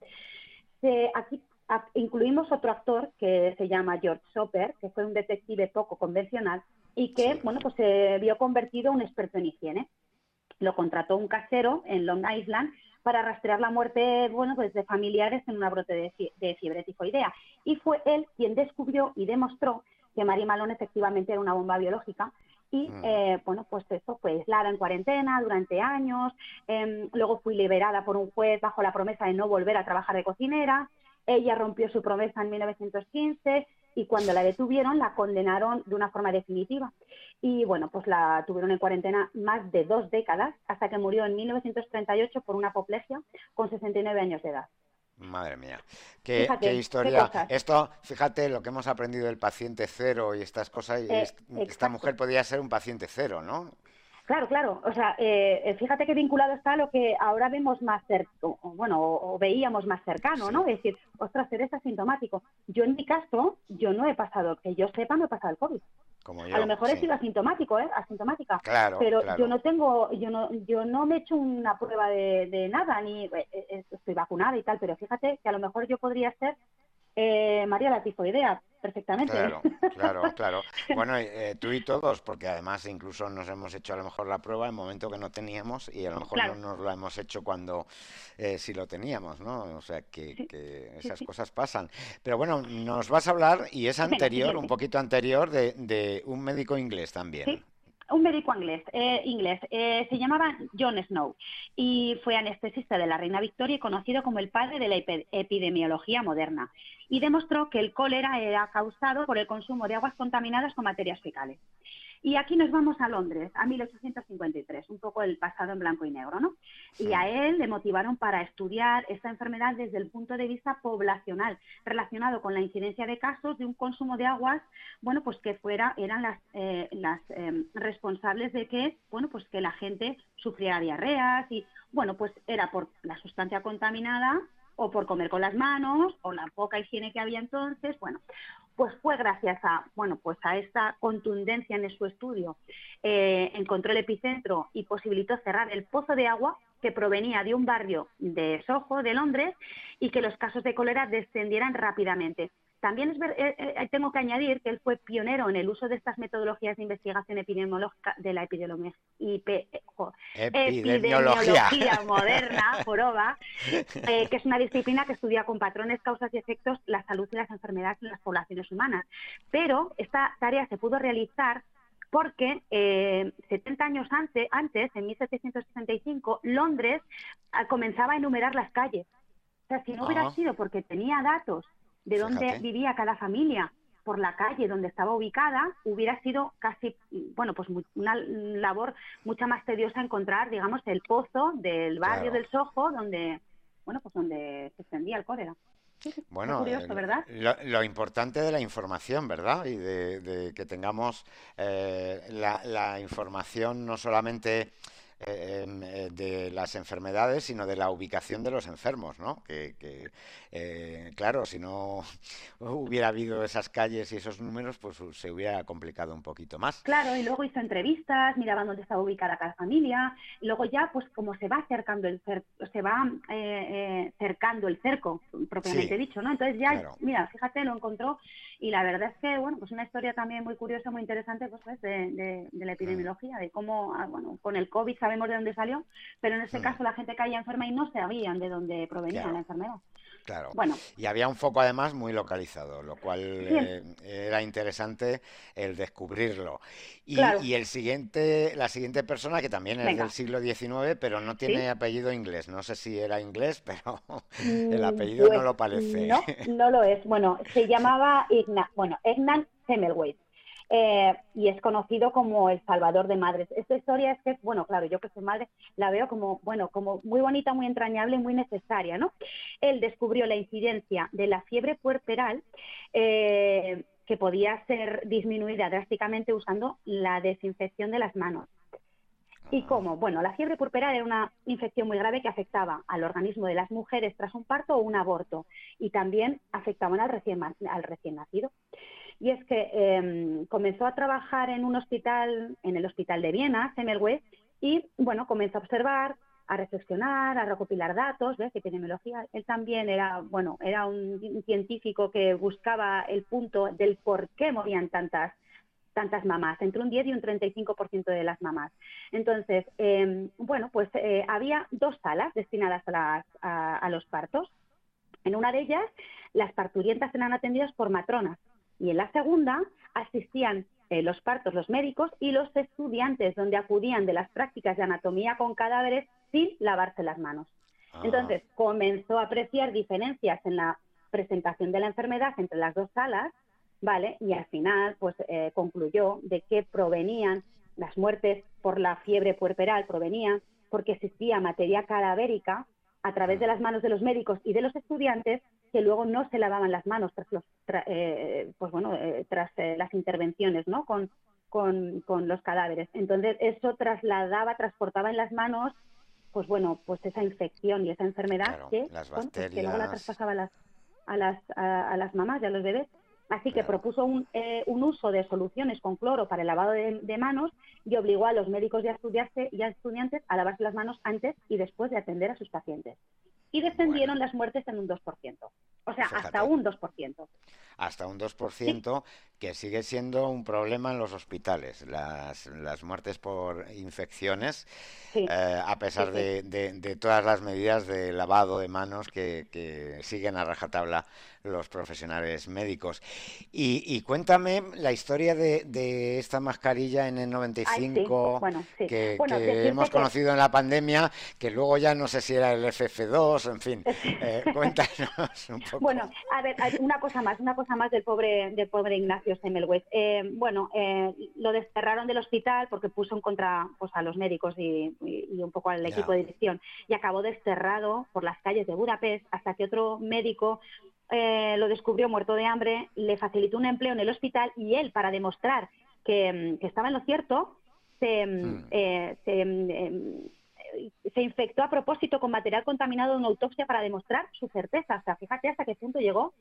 Eh, aquí incluimos otro actor que se llama George Soper, que fue un detective poco convencional y que, sí. bueno, pues se vio convertido en un experto en higiene. Lo contrató un casero en Long Island para rastrear la muerte, bueno, pues de familiares en un brote de, fie de fiebre tifoidea. Y fue él quien descubrió y demostró que Mary Malone efectivamente era una bomba biológica. Y, mm. eh, bueno, pues eso fue aislada en cuarentena durante años. Eh, luego fue liberada por un juez bajo la promesa de no volver a trabajar de cocinera. Ella rompió su promesa en mil novecientos quince y cuando la detuvieron la condenaron de una forma definitiva. Y bueno, pues la tuvieron en cuarentena más de dos décadas hasta que murió en mil novecientos treinta y ocho por una apoplejia con sesenta y nueve años de edad. Madre mía, qué, fíjate, qué historia. Qué Esto, fíjate lo que hemos aprendido del paciente cero y estas cosas. Y eh, es, esta mujer podía ser un paciente cero, ¿no? Claro, claro. O sea, eh, fíjate que vinculado está a lo que ahora vemos más cercano, bueno, o, o veíamos más cercano, sí. ¿no? Es decir, ostras, eres asintomático. Yo en mi caso, yo no he pasado, que yo sepa, no he pasado el COVID. Como yo, a lo mejor sí. he sido asintomático, ¿eh? Asintomática. Claro, pero claro. yo no tengo, yo no, yo no me he hecho una prueba de, de nada, ni eh, estoy vacunada y tal, pero fíjate que a lo mejor yo podría ser eh, María la tifoidea, perfectamente. Claro, claro, claro. Bueno, eh, tú y todos, porque además incluso nos hemos hecho a lo mejor la prueba en el momento que no teníamos y a lo mejor claro. no nos la hemos hecho cuando eh, sí lo teníamos, ¿no? O sea, que, sí, que esas sí, sí. cosas pasan. Pero bueno, nos vas a hablar, y es anterior, Venga, un poquito anterior, de, de un médico inglés también. Sí. Un médico inglés, eh, inglés eh, se llamaba John Snow y fue anestesista de la reina Victoria y conocido como el padre de la epidemiología moderna, y demostró que el cólera era causado por el consumo de aguas contaminadas con materias fecales. Y aquí nos vamos a Londres, a mil ochocientos cincuenta y tres, un poco el pasado en blanco y negro, ¿no? Y a él le motivaron para estudiar esta enfermedad desde el punto de vista poblacional, relacionado con la incidencia de casos de un consumo de aguas, bueno, pues que fuera, eran las, eh, las eh, responsables de que, bueno, pues que la gente sufriera diarreas y, bueno, pues era por la sustancia contaminada o por comer con las manos o la poca higiene que había entonces, bueno. Pues fue gracias a, bueno, pues a esta contundencia en su estudio, eh, encontró el epicentro y posibilitó cerrar el pozo de agua que provenía de un barrio de Soho, de Londres, y que los casos de cólera descendieran rápidamente. También es ver, eh, eh, tengo que añadir que él fue pionero en el uso de estas metodologías de investigación epidemiológica de la epidemiología, epidemiología. epidemiología moderna, joroba, eh, que es una disciplina que estudia con patrones, causas y efectos la salud y las enfermedades en las poblaciones humanas. Pero esta tarea se pudo realizar porque eh, setenta años antes, antes, en mil setecientos sesenta y cinco, Londres a, comenzaba a enumerar las calles. sea, si no hubiera Ah. sido porque tenía datos de dónde Fíjate. vivía cada familia por la calle donde estaba ubicada, hubiera sido casi, bueno, pues mu- una labor mucha más tediosa encontrar, digamos, el pozo del barrio Claro. del Soho donde, bueno, pues donde se extendía el cólera. Sí, sí, Bueno, qué curioso, eh, ¿verdad? lo, lo importante de la información, ¿verdad? Y de, de que tengamos eh, la, la información no solamente eh, em, eh, de las enfermedades, sino de la ubicación de los enfermos, ¿no? Que, que, eh, claro, si no hubiera habido esas calles y esos números, pues se hubiera complicado un poquito más. Claro, y luego hizo entrevistas, miraban dónde estaba ubicada cada familia, y luego ya, pues como se va acercando el cer se va eh, eh, cercando el cerco, propiamente Sí, dicho, ¿no? Entonces ya, claro. mira, fíjate, lo encontró, y la verdad es que, bueno, pues una historia también muy curiosa, muy interesante, pues, ¿ves? De, de, de la epidemiología, de cómo, ah, bueno, con el COVID sabemos de dónde salió, pero en este Mm. caso la gente caía enferma y no sabían de dónde provenía Claro. la enfermedad. Claro. Bueno. Y había un foco además muy localizado, lo cual Sí. eh, era interesante el descubrirlo. Y, Claro. y el siguiente, la siguiente persona, que también es Venga. del siglo diecinueve, pero no tiene ¿Sí? apellido inglés. No sé si era inglés, pero el Mm, apellido no pues, lo parece. No, no lo es. Bueno, se llamaba Igna, bueno, Egnat Semmelweis. Eh, y es conocido como el salvador de madres. Esta historia es que, bueno, claro, yo que soy madre, la veo como, bueno, como muy bonita, muy entrañable y muy necesaria, ¿no? Él descubrió la incidencia de la fiebre puerperal, eh, que podía ser disminuida drásticamente usando la desinfección de las manos. ¿Y cómo? Bueno, la fiebre puerperal era una infección muy grave que afectaba al organismo de las mujeres tras un parto o un aborto, y también afectaban al recién, al recién nacido. Y es que eh, comenzó a trabajar en un hospital, en el hospital de Viena, Semmelweis, y bueno, comenzó a observar, a reflexionar, a recopilar datos, ¿ves? Epidemiología. Él también era, bueno, era un científico que buscaba el punto del por qué morían tantas tantas mamás, entre un diez y un treinta y cinco por ciento de las mamás. Entonces, eh, bueno, pues eh, había dos salas destinadas a, las, a, a los partos. En una de ellas, las parturientas eran atendidas por matronas, y en la segunda asistían eh, los partos, los médicos y los estudiantes, donde acudían de las prácticas de anatomía con cadáveres sin lavarse las manos. Entonces, comenzó a apreciar diferencias en la presentación de la enfermedad entre las dos salas, ¿vale? Y al final, pues eh, concluyó de que provenían las muertes por la fiebre puerperal, provenían porque existía materia cadavérica a través de las manos de los médicos y de los estudiantes, que luego no se lavaban las manos tras los, tra, eh, pues bueno, eh, tras eh, las intervenciones, ¿no? Con, con, con los cadáveres. Entonces eso trasladaba, transportaba en las manos, pues bueno, pues esa infección y esa enfermedad, Claro, que, las bueno, pues que luego la bacterias. traspasaba a las, a las, a, a las mamás y a los bebés. Así que propuso un, eh, un uso de soluciones con cloro para el lavado de, de manos, y obligó a los médicos y a, estudiarse, y a estudiantes a lavarse las manos antes y después de atender a sus pacientes. Y descendieron las muertes en un dos por ciento. O sea, Fíjate. hasta un dos por ciento. Hasta un dos por ciento, que sigue siendo un problema en los hospitales, las, las muertes por infecciones, Sí. eh, a pesar Sí, sí. de, de- de todas las medidas de lavado de manos que, que siguen a rajatabla los profesionales médicos. Y, y cuéntame la historia de, de esta mascarilla N noventa y cinco Ay, sí. Bueno, sí. que, Bueno, que decirte hemos que- conocido en la pandemia, que luego ya no sé si era el F F dos, en fin. Eh, cuéntanos un poco. Bueno, a ver, hay una cosa más, una cosa más del pobre, del pobre Ignacio Semmelweis. Eh, bueno, eh, lo desterraron del hospital porque puso en contra, pues, a los médicos y, y- y un poco al Ya. equipo de dirección, y acabó desterrado por las calles de Budapest hasta que otro médico eh, lo descubrió muerto de hambre, le facilitó un empleo en el hospital, y él, para demostrar que, mm, que estaba en lo cierto, se, mm, eh, se, mm, em, se infectó a propósito con material contaminado de una autopsia para demostrar su certeza. O sea, fíjate hasta qué punto llegó.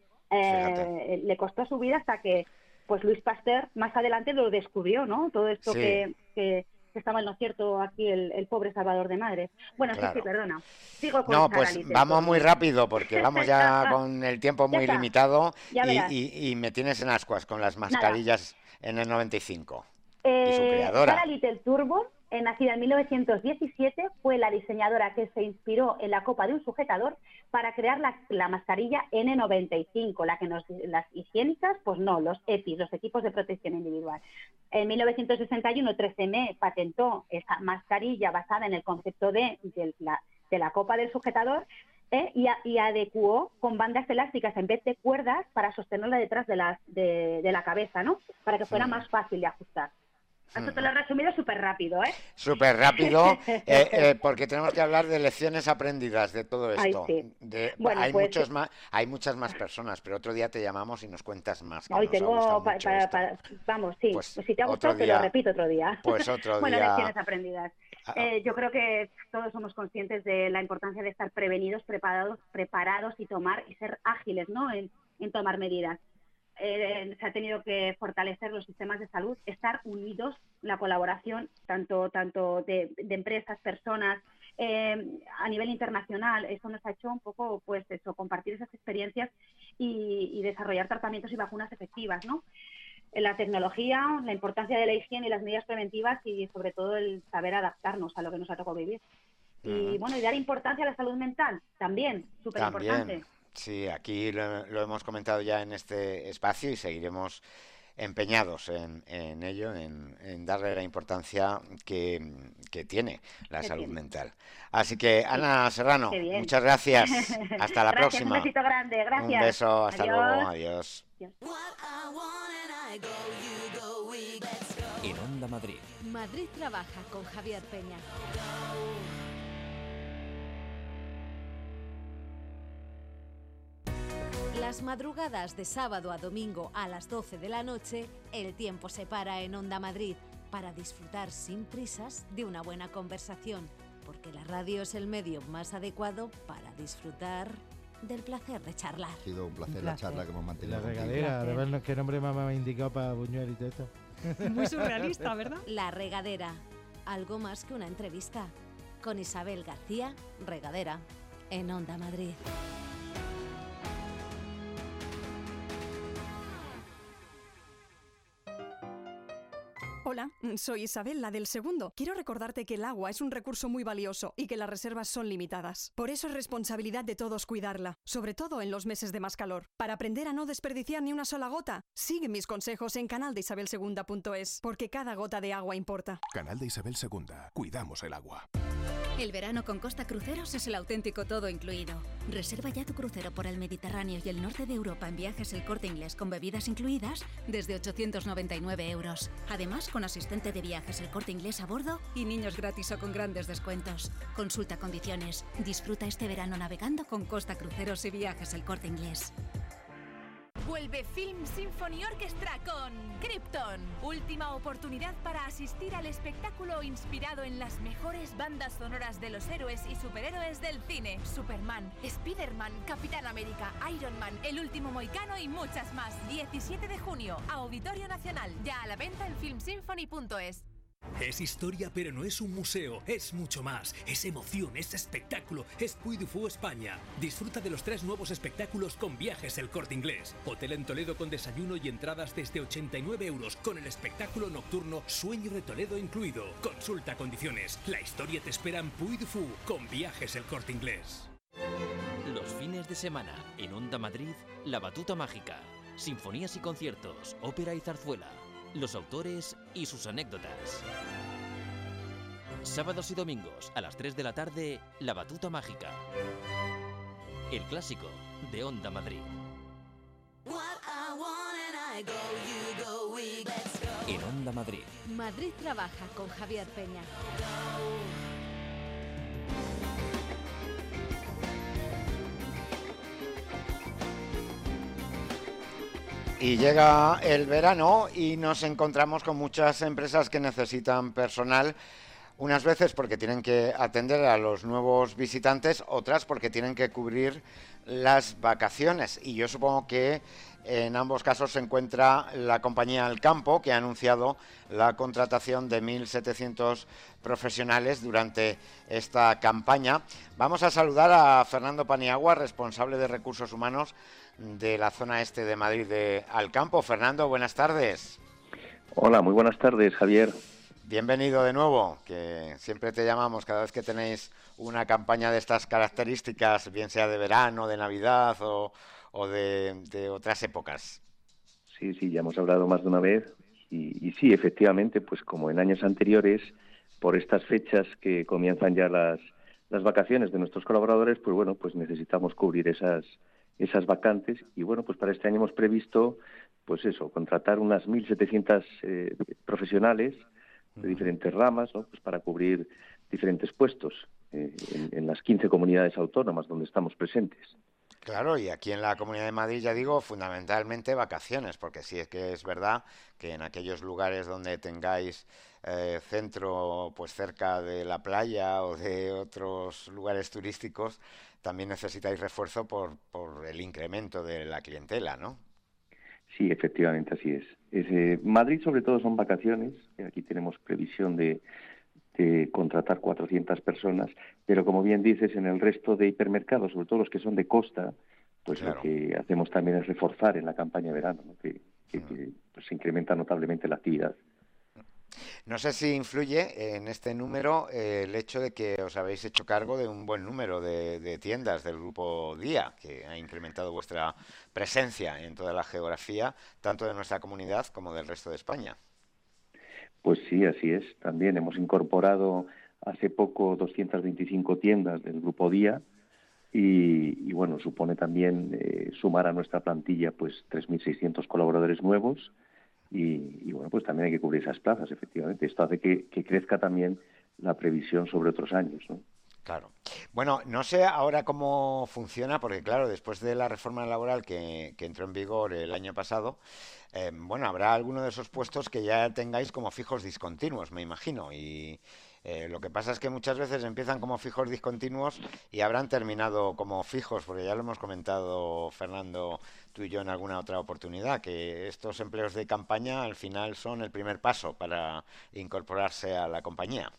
Eh, le costó su vida hasta que, pues, Luis Pasteur más adelante lo descubrió, ¿no? Todo esto Sí. que, que, que estaba en lo cierto aquí el, el pobre salvador de madres. Bueno, sí, Claro. sí, perdona. Sigo con No, Sara pues Little. vamos muy rápido porque vamos ya con el tiempo Ya muy está. limitado Ya y, verás. y- y me tienes en ascuas con las mascarillas N noventa y cinco. Eh, y su creadora. Sara Little Turbo, eh, nacida en mil novecientos diecisiete, fue la diseñadora que se inspiró en la copa de un sujetador para crear la, la mascarilla N noventa y cinco, la que nos, las higiénicas, pues no, los E P I, los equipos de protección individual. En mil novecientos sesenta y uno, tres eme patentó esa mascarilla basada en el concepto de, de, la, de la copa del sujetador, ¿eh? y, a, y adecuó con bandas elásticas en vez de cuerdas para sostenerla detrás de, las, de, de la cabeza, ¿no? Para que fuera más fácil de ajustar. Esto te lo he resumido súper rápido, ¿eh? Súper rápido, eh, eh, porque tenemos que hablar de lecciones aprendidas de todo esto. Ay, sí. de, bueno, hay, pues, muchos más, hay muchas más personas, pero otro día te llamamos y nos cuentas más. Hoy tengo, pa, pa, pa, vamos, sí, pues, pues si te ha gustado día, te lo repito otro día. Pues otro bueno, día. lecciones aprendidas. Eh, yo creo que todos somos conscientes de la importancia de estar prevenidos, preparados, preparados y tomar y ser ágiles, ¿no? En, en tomar medidas. Eh, se ha tenido que fortalecer los sistemas de salud, estar unidos, la colaboración tanto tanto de, de empresas, personas, eh, a nivel internacional. Eso nos ha hecho un poco, pues eso, compartir esas experiencias y, y desarrollar tratamientos y vacunas efectivas, ¿no? La tecnología, la importancia de la higiene y las medidas preventivas y sobre todo el saber adaptarnos a lo que nos ha tocado vivir. Uh-huh. Y bueno, y dar importancia a la salud mental, también, súper importante. Sí, aquí lo, lo hemos comentado ya en este espacio y seguiremos empeñados en, en ello, en, en darle la importancia que, que tiene la salud tiene? mental. Así que, Ana Serrano, muchas gracias. Hasta la gracias, próxima. Un besito grande, gracias. Un beso, hasta Adiós. luego, adiós. Adiós. En Onda Madrid. Madrid trabaja con Javier Peña. Las madrugadas de sábado a domingo a las doce de la noche, el tiempo se para en Onda Madrid para disfrutar sin prisas de una buena conversación, porque la radio es el medio más adecuado para disfrutar del placer de charlar. Ha sido un placer, un placer. la charla que hemos mantenido. La regadera, de vernos qué nombre me ha indicado para Buñuel y todo esto. Muy surrealista, ¿verdad? La regadera, algo más que una entrevista, con Isabel García, regadera, en Onda Madrid. Hola, soy Isabel, la del segundo. Quiero recordarte que el agua es un recurso muy valioso y que las reservas son limitadas. Por eso es responsabilidad de todos cuidarla, sobre todo en los meses de más calor. Para aprender a no desperdiciar ni una sola gota, sigue mis consejos en canal de isabel segunda punto es, porque cada gota de agua importa. Canal de Isabel segunda. Cuidamos el agua. El verano con Costa Cruceros es el auténtico todo incluido. Reserva ya tu crucero por el Mediterráneo y el norte de Europa en Viajes El Corte Inglés con bebidas incluidas desde ochocientos noventa y nueve euros. Además, con asistente de viajes El Corte Inglés a bordo y niños gratis o con grandes descuentos. Consulta condiciones. Disfruta este verano navegando con Costa Cruceros y Viajes El Corte Inglés. Vuelve Film Symphony Orchestra con Krypton. Última oportunidad para asistir al espectáculo inspirado en las mejores bandas sonoras de los héroes y superhéroes del cine. Superman, Spider-Man, Capitán América, Iron Man, El Último Mohicano y muchas más. diecisiete de junio, Auditorio Nacional. Ya a la venta en film symphony punto es. Es historia, pero no es un museo, es mucho más. Es emoción, es espectáculo, es Puy du Fou España. Disfruta de los tres nuevos espectáculos con Viajes El Corte Inglés. Hotel en Toledo con desayuno y entradas desde ochenta y nueve euros, con el espectáculo nocturno Sueño de Toledo incluido. Consulta condiciones. La historia te espera en Puy du Fou con Viajes El Corte Inglés. Los fines de semana, en Onda Madrid, La Batuta Mágica. Sinfonías y conciertos, ópera y zarzuela. Los autores y sus anécdotas. Sábados y domingos a las tres de la tarde, La Batuta Mágica. El clásico de Onda Madrid. En Onda Madrid. Madrid trabaja con Javier Peña. Y llega el verano y nos encontramos con muchas empresas que necesitan personal, unas veces porque tienen que atender a los nuevos visitantes, otras porque tienen que cubrir las vacaciones. Y yo supongo que en ambos casos se encuentra la compañía Alcampo, que ha anunciado la contratación de mil setecientos profesionales durante esta campaña. Vamos a saludar a Fernando Paniagua, responsable de Recursos Humanos de la zona este de Madrid de Alcampo. Fernando, buenas tardes. Hola, muy buenas tardes, Javier. Bienvenido de nuevo, que siempre te llamamos cada vez que tenéis una campaña de estas características, bien sea de verano, de Navidad o, o de, de otras épocas. Sí, sí, ya hemos hablado más de una vez y, y sí, efectivamente, pues como en años anteriores, por estas fechas que comienzan ya las, las vacaciones de nuestros colaboradores, pues bueno, pues necesitamos cubrir esas esas vacantes y bueno, pues para este año hemos previsto, pues eso, contratar unas mil setecientas eh, profesionales de diferentes ramas, ¿no? Pues para cubrir diferentes puestos eh, en, en las quince comunidades autónomas donde estamos presentes. Claro, y aquí en la Comunidad de Madrid, ya digo, fundamentalmente vacaciones, porque sí es que es verdad que en aquellos lugares donde tengáis eh, centro pues cerca de la playa o de otros lugares turísticos, también necesitáis refuerzo por, por el incremento de la clientela, ¿no? Sí, efectivamente, así es. es eh, Madrid sobre todo son vacaciones, aquí tenemos previsión de de contratar cuatrocientas personas, pero como bien dices, en el resto de hipermercados, sobre todo los que son de costa, pues claro, lo que hacemos también es reforzar en la campaña de verano, ¿no? que, que, uh-huh. que pues, se incrementa notablemente la actividad. No sé si influye en este número eh, el hecho de que os habéis hecho cargo de un buen número de, de tiendas del Grupo Día, que ha incrementado vuestra presencia en toda la geografía, tanto de nuestra comunidad como del resto de España. Pues sí, así es. También hemos incorporado hace poco doscientas veinticinco tiendas del Grupo Día y, y bueno, supone también eh, sumar a nuestra plantilla pues tres mil seiscientos colaboradores nuevos y, y bueno, pues también hay que cubrir esas plazas, efectivamente. Esto hace que, que crezca también la previsión sobre otros años, ¿no? Claro. Bueno, no sé ahora cómo funciona, porque claro, después de la reforma laboral que, que entró en vigor el año pasado, eh, bueno, habrá alguno de esos puestos que ya tengáis como fijos discontinuos, me imagino, y eh, lo que pasa es que muchas veces empiezan como fijos discontinuos y habrán terminado como fijos, porque ya lo hemos comentado, Fernando, tú y yo en alguna otra oportunidad, que estos empleos de campaña al final son el primer paso para incorporarse a la compañía.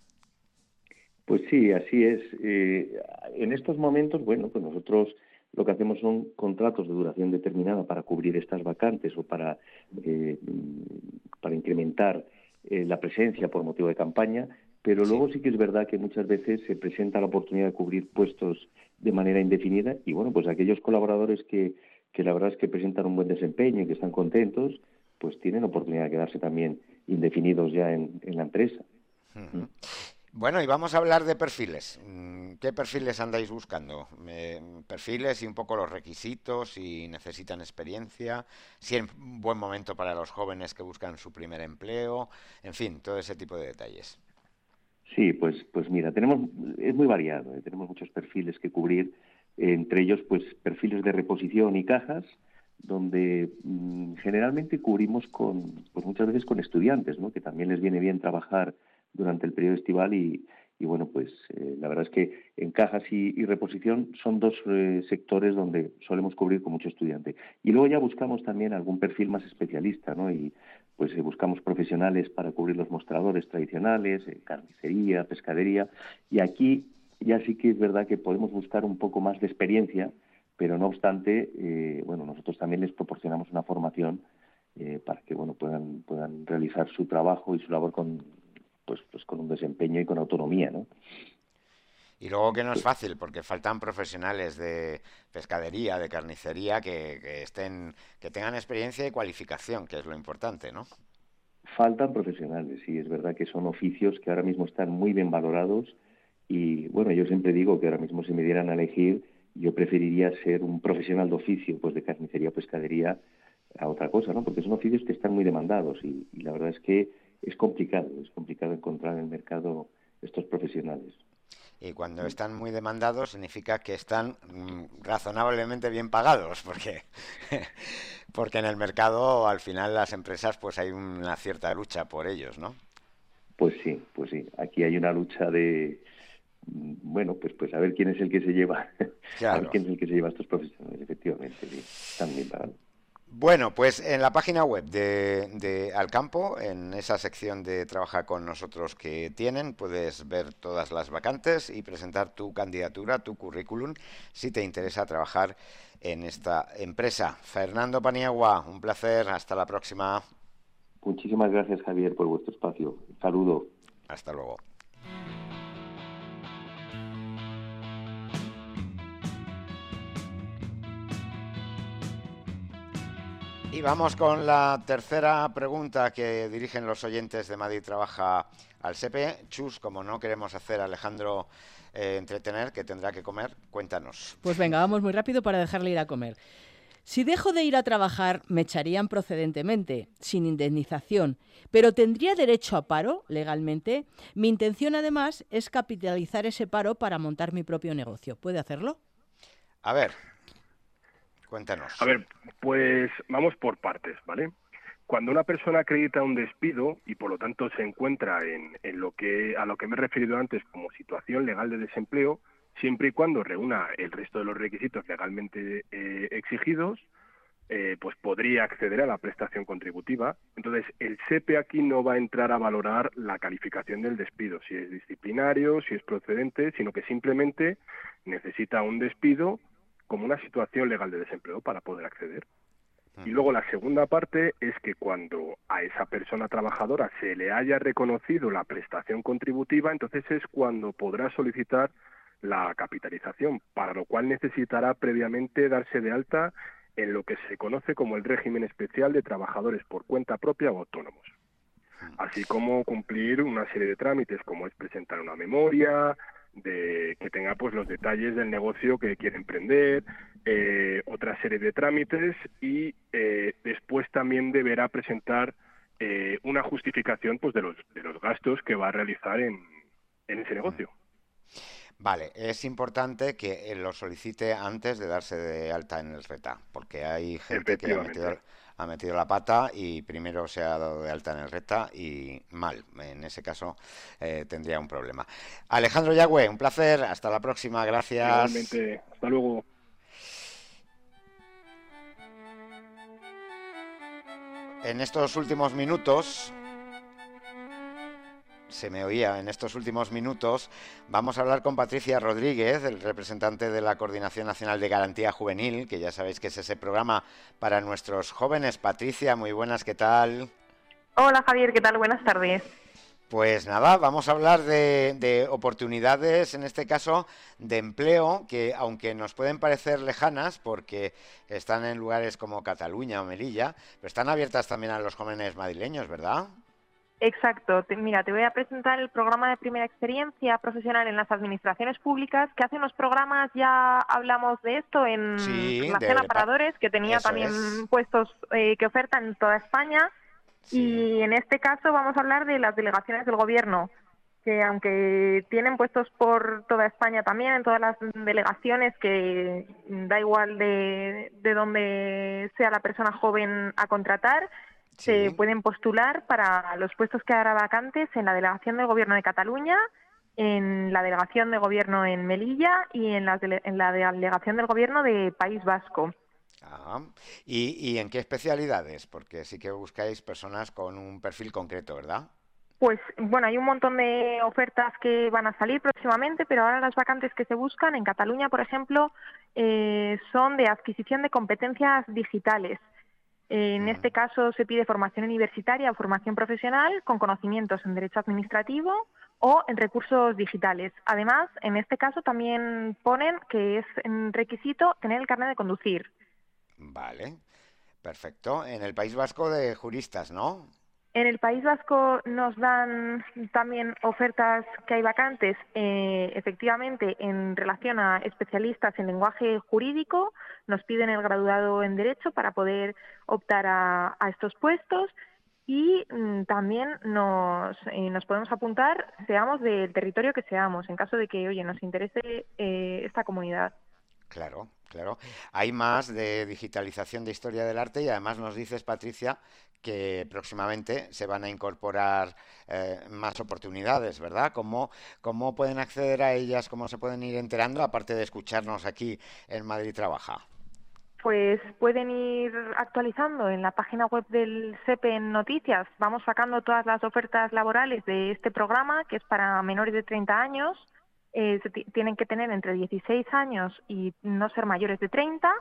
Pues sí, así es. Eh, en estos momentos, bueno, pues nosotros lo que hacemos son contratos de duración determinada para cubrir estas vacantes o para, eh, para incrementar eh, la presencia por motivo de campaña, pero luego sí. sí que es verdad que muchas veces se presenta la oportunidad de cubrir puestos de manera indefinida y bueno, pues aquellos colaboradores que, que la verdad es que presentan un buen desempeño y que están contentos, pues tienen oportunidad de quedarse también indefinidos ya en, en la empresa. Uh-huh. Bueno, y vamos a hablar de perfiles. ¿Qué perfiles andáis buscando? Eh, perfiles y un poco los requisitos, si necesitan experiencia, si es un buen momento para los jóvenes que buscan su primer empleo, en fin, todo ese tipo de detalles. Sí, pues pues mira, tenemos es muy variado, ¿eh? Tenemos muchos perfiles que cubrir, eh, entre ellos pues perfiles de reposición y cajas, donde mmm, generalmente cubrimos con pues muchas veces con estudiantes, ¿no? Que también les viene bien trabajar durante el periodo estival y, y bueno, pues eh, la verdad es que en cajas y, y reposición son dos eh, sectores donde solemos cubrir con mucho estudiante. Y luego ya buscamos también algún perfil más especialista, ¿no? Y pues eh, buscamos profesionales para cubrir los mostradores tradicionales, eh, carnicería, pescadería, y aquí ya sí que es verdad que podemos buscar un poco más de experiencia, pero no obstante, eh, bueno, nosotros también les proporcionamos una formación eh, para que, bueno, puedan, puedan realizar su trabajo y su labor con Pues, pues con un desempeño y con autonomía, ¿no? Y luego que no es fácil, porque faltan profesionales de pescadería, de carnicería, que, que estén, que tengan experiencia y cualificación, que es lo importante, ¿no? Faltan profesionales, sí, es verdad que son oficios que ahora mismo están muy bien valorados y, bueno, yo siempre digo que ahora mismo si me dieran a elegir, yo preferiría ser un profesional de oficio, pues de carnicería o pescadería, a otra cosa, ¿no? Porque son oficios que están muy demandados y, y la verdad es que es complicado, es complicado encontrar en el mercado estos profesionales. Y cuando están muy demandados significa que están mm, razonablemente bien pagados, porque porque en el mercado al final las empresas pues hay una cierta lucha por ellos, ¿no? Pues sí, pues sí. Aquí hay una lucha de, bueno, pues pues a ver quién es el que se lleva, claro. a ver quién es el que se lleva a estos profesionales, efectivamente, sí, están bien pagados. Bueno, pues en la página web de, de Alcampo, en esa sección de Trabaja con nosotros que tienen, puedes ver todas las vacantes y presentar tu candidatura, tu currículum, si te interesa trabajar en esta empresa. Fernando Paniagua, un placer, hasta la próxima. Muchísimas gracias, Javier, por vuestro espacio. Un saludo. Hasta luego. Y vamos con la tercera pregunta que dirigen los oyentes de Madrid Trabaja al SEPE. Chus, como no queremos hacer a Alejandro eh, entretener, que tendrá que comer, cuéntanos. Pues venga, vamos muy rápido para dejarle ir a comer. Si dejo de ir a trabajar, me echarían procedentemente, sin indemnización, pero ¿tendría derecho a paro legalmente? Mi intención, además, es capitalizar ese paro para montar mi propio negocio. ¿Puede hacerlo? A ver, cuéntanos. A ver, pues vamos por partes, ¿vale? Cuando una persona acredita un despido y por lo tanto se encuentra en, en lo que a lo que me he referido antes como situación legal de desempleo, siempre y cuando reúna el resto de los requisitos legalmente eh, exigidos, eh, pues podría acceder a la prestación contributiva. Entonces, el SEPE aquí no va a entrar a valorar la calificación del despido, si es disciplinario, si es procedente, sino que simplemente necesita un despido como una situación legal de desempleo para poder acceder. Y luego la segunda parte es que cuando a esa persona trabajadora se le haya reconocido la prestación contributiva, entonces es cuando podrá solicitar la capitalización, para lo cual necesitará previamente darse de alta en lo que se conoce como el régimen especial de trabajadores por cuenta propia o autónomos, así como cumplir una serie de trámites como es presentar una memoria, de que tenga pues los detalles del negocio que quiere emprender, eh, otra serie de trámites y eh, después también deberá presentar eh, una justificación pues de los de los gastos que va a realizar en, en ese negocio. Vale, es importante que lo solicite antes de darse de alta en el RETA, porque hay gente que ha metido, ha metido la pata y primero se ha dado de alta en el RETA y mal. En ese caso eh, tendría un problema. Alejandro Yagüe, un placer. Hasta la próxima. Gracias. Igualmente. Hasta luego. En estos últimos minutos... se me oía en estos últimos minutos, vamos a hablar con Patricia Rodríguez, el representante de la Coordinación Nacional de Garantía Juvenil, que ya sabéis que es ese programa para nuestros jóvenes. Patricia, muy buenas, ¿qué tal? Hola Javier, ¿qué tal? Buenas tardes. Pues nada, vamos a hablar de, de oportunidades, en este caso de empleo, que aunque nos pueden parecer lejanas, porque están en lugares como Cataluña o Melilla, pero están abiertas también a los jóvenes madrileños, ¿verdad? Exacto. Te, mira, te voy a presentar el programa de primera experiencia profesional en las administraciones públicas, que hace unos programas ya hablamos de esto en sí, relación de, a paradores, que tenía también es. puestos eh, que ofertan en toda España. Sí. Y en este caso vamos a hablar de las delegaciones del gobierno, que aunque tienen puestos por toda España también, en todas las delegaciones, que da igual de, de dónde sea la persona joven a contratar, sí. Se pueden postular para los puestos que habrá vacantes en la delegación del Gobierno de Cataluña, en la delegación de Gobierno en Melilla y en la, dele en la delegación del Gobierno de País Vasco. Ah, ¿y, ¿Y en qué especialidades? Porque sí que buscáis personas con un perfil concreto, ¿verdad? Pues bueno, hay un montón de ofertas que van a salir próximamente, pero ahora las vacantes que se buscan en Cataluña, por ejemplo, eh, son de adquisición de competencias digitales. En este caso se pide formación universitaria o formación profesional con conocimientos en derecho administrativo o en recursos digitales. Además, en este caso también ponen que es un requisito tener el carnet de conducir. Vale, perfecto. En el País Vasco de juristas, ¿no? En el País Vasco nos dan también ofertas que hay vacantes, eh, efectivamente, en relación a especialistas en lenguaje jurídico. Nos piden el graduado en Derecho para poder optar a, a estos puestos y mm, también nos, eh, nos podemos apuntar, seamos del territorio que seamos, en caso de que, oye, nos interese eh, esta comunidad. Claro, claro. Hay más de digitalización de historia del arte y además nos dices, Patricia, que próximamente se van a incorporar eh, más oportunidades, ¿verdad? ¿Cómo, ¿Cómo pueden acceder a ellas? ¿Cómo se pueden ir enterando, aparte de escucharnos aquí en Madrid Trabaja? Pues pueden ir actualizando en la página web del SEPE en noticias. Vamos sacando todas las ofertas laborales de este programa, que es para menores de treinta años. Eh, se tienen que tener entre dieciséis años y no ser mayores de treinta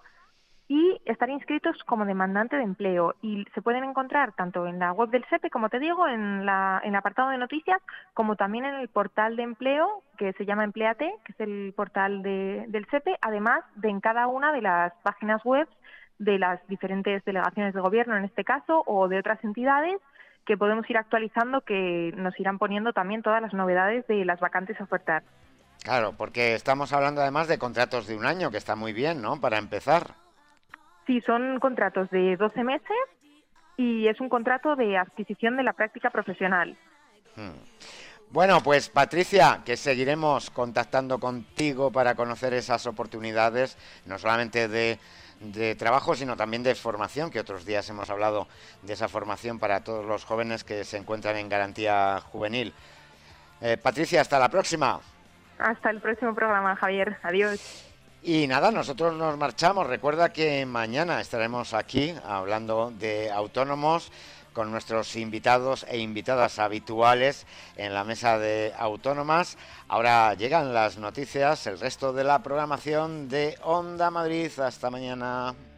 y estar inscritos como demandante de empleo. Y se pueden encontrar tanto en la web del SEPE, como te digo, en, la, en el apartado de noticias, como también en el portal de empleo, que se llama Empléate, que es el portal de, del SEPE, además de en cada una de las páginas web de las diferentes delegaciones de gobierno en este caso o de otras entidades que podemos ir actualizando, que nos irán poniendo también todas las novedades de las vacantes a ofertar. Claro, porque estamos hablando además de contratos de un año, que está muy bien, ¿no?, para empezar. Sí, son contratos de doce meses y es un contrato de adquisición de la práctica profesional. Hmm. Bueno, pues Patricia, que seguiremos contactando contigo para conocer esas oportunidades, no solamente de, de trabajo, sino también de formación, que otros días hemos hablado de esa formación para todos los jóvenes que se encuentran en garantía juvenil. Eh, Patricia, hasta la próxima. Hasta el próximo programa, Javier. Adiós. Y nada, nosotros nos marchamos. Recuerda que mañana estaremos aquí hablando de autónomos con nuestros invitados e invitadas habituales en la mesa de autónomas. Ahora llegan las noticias, el resto de la programación de Onda Madrid. Hasta mañana.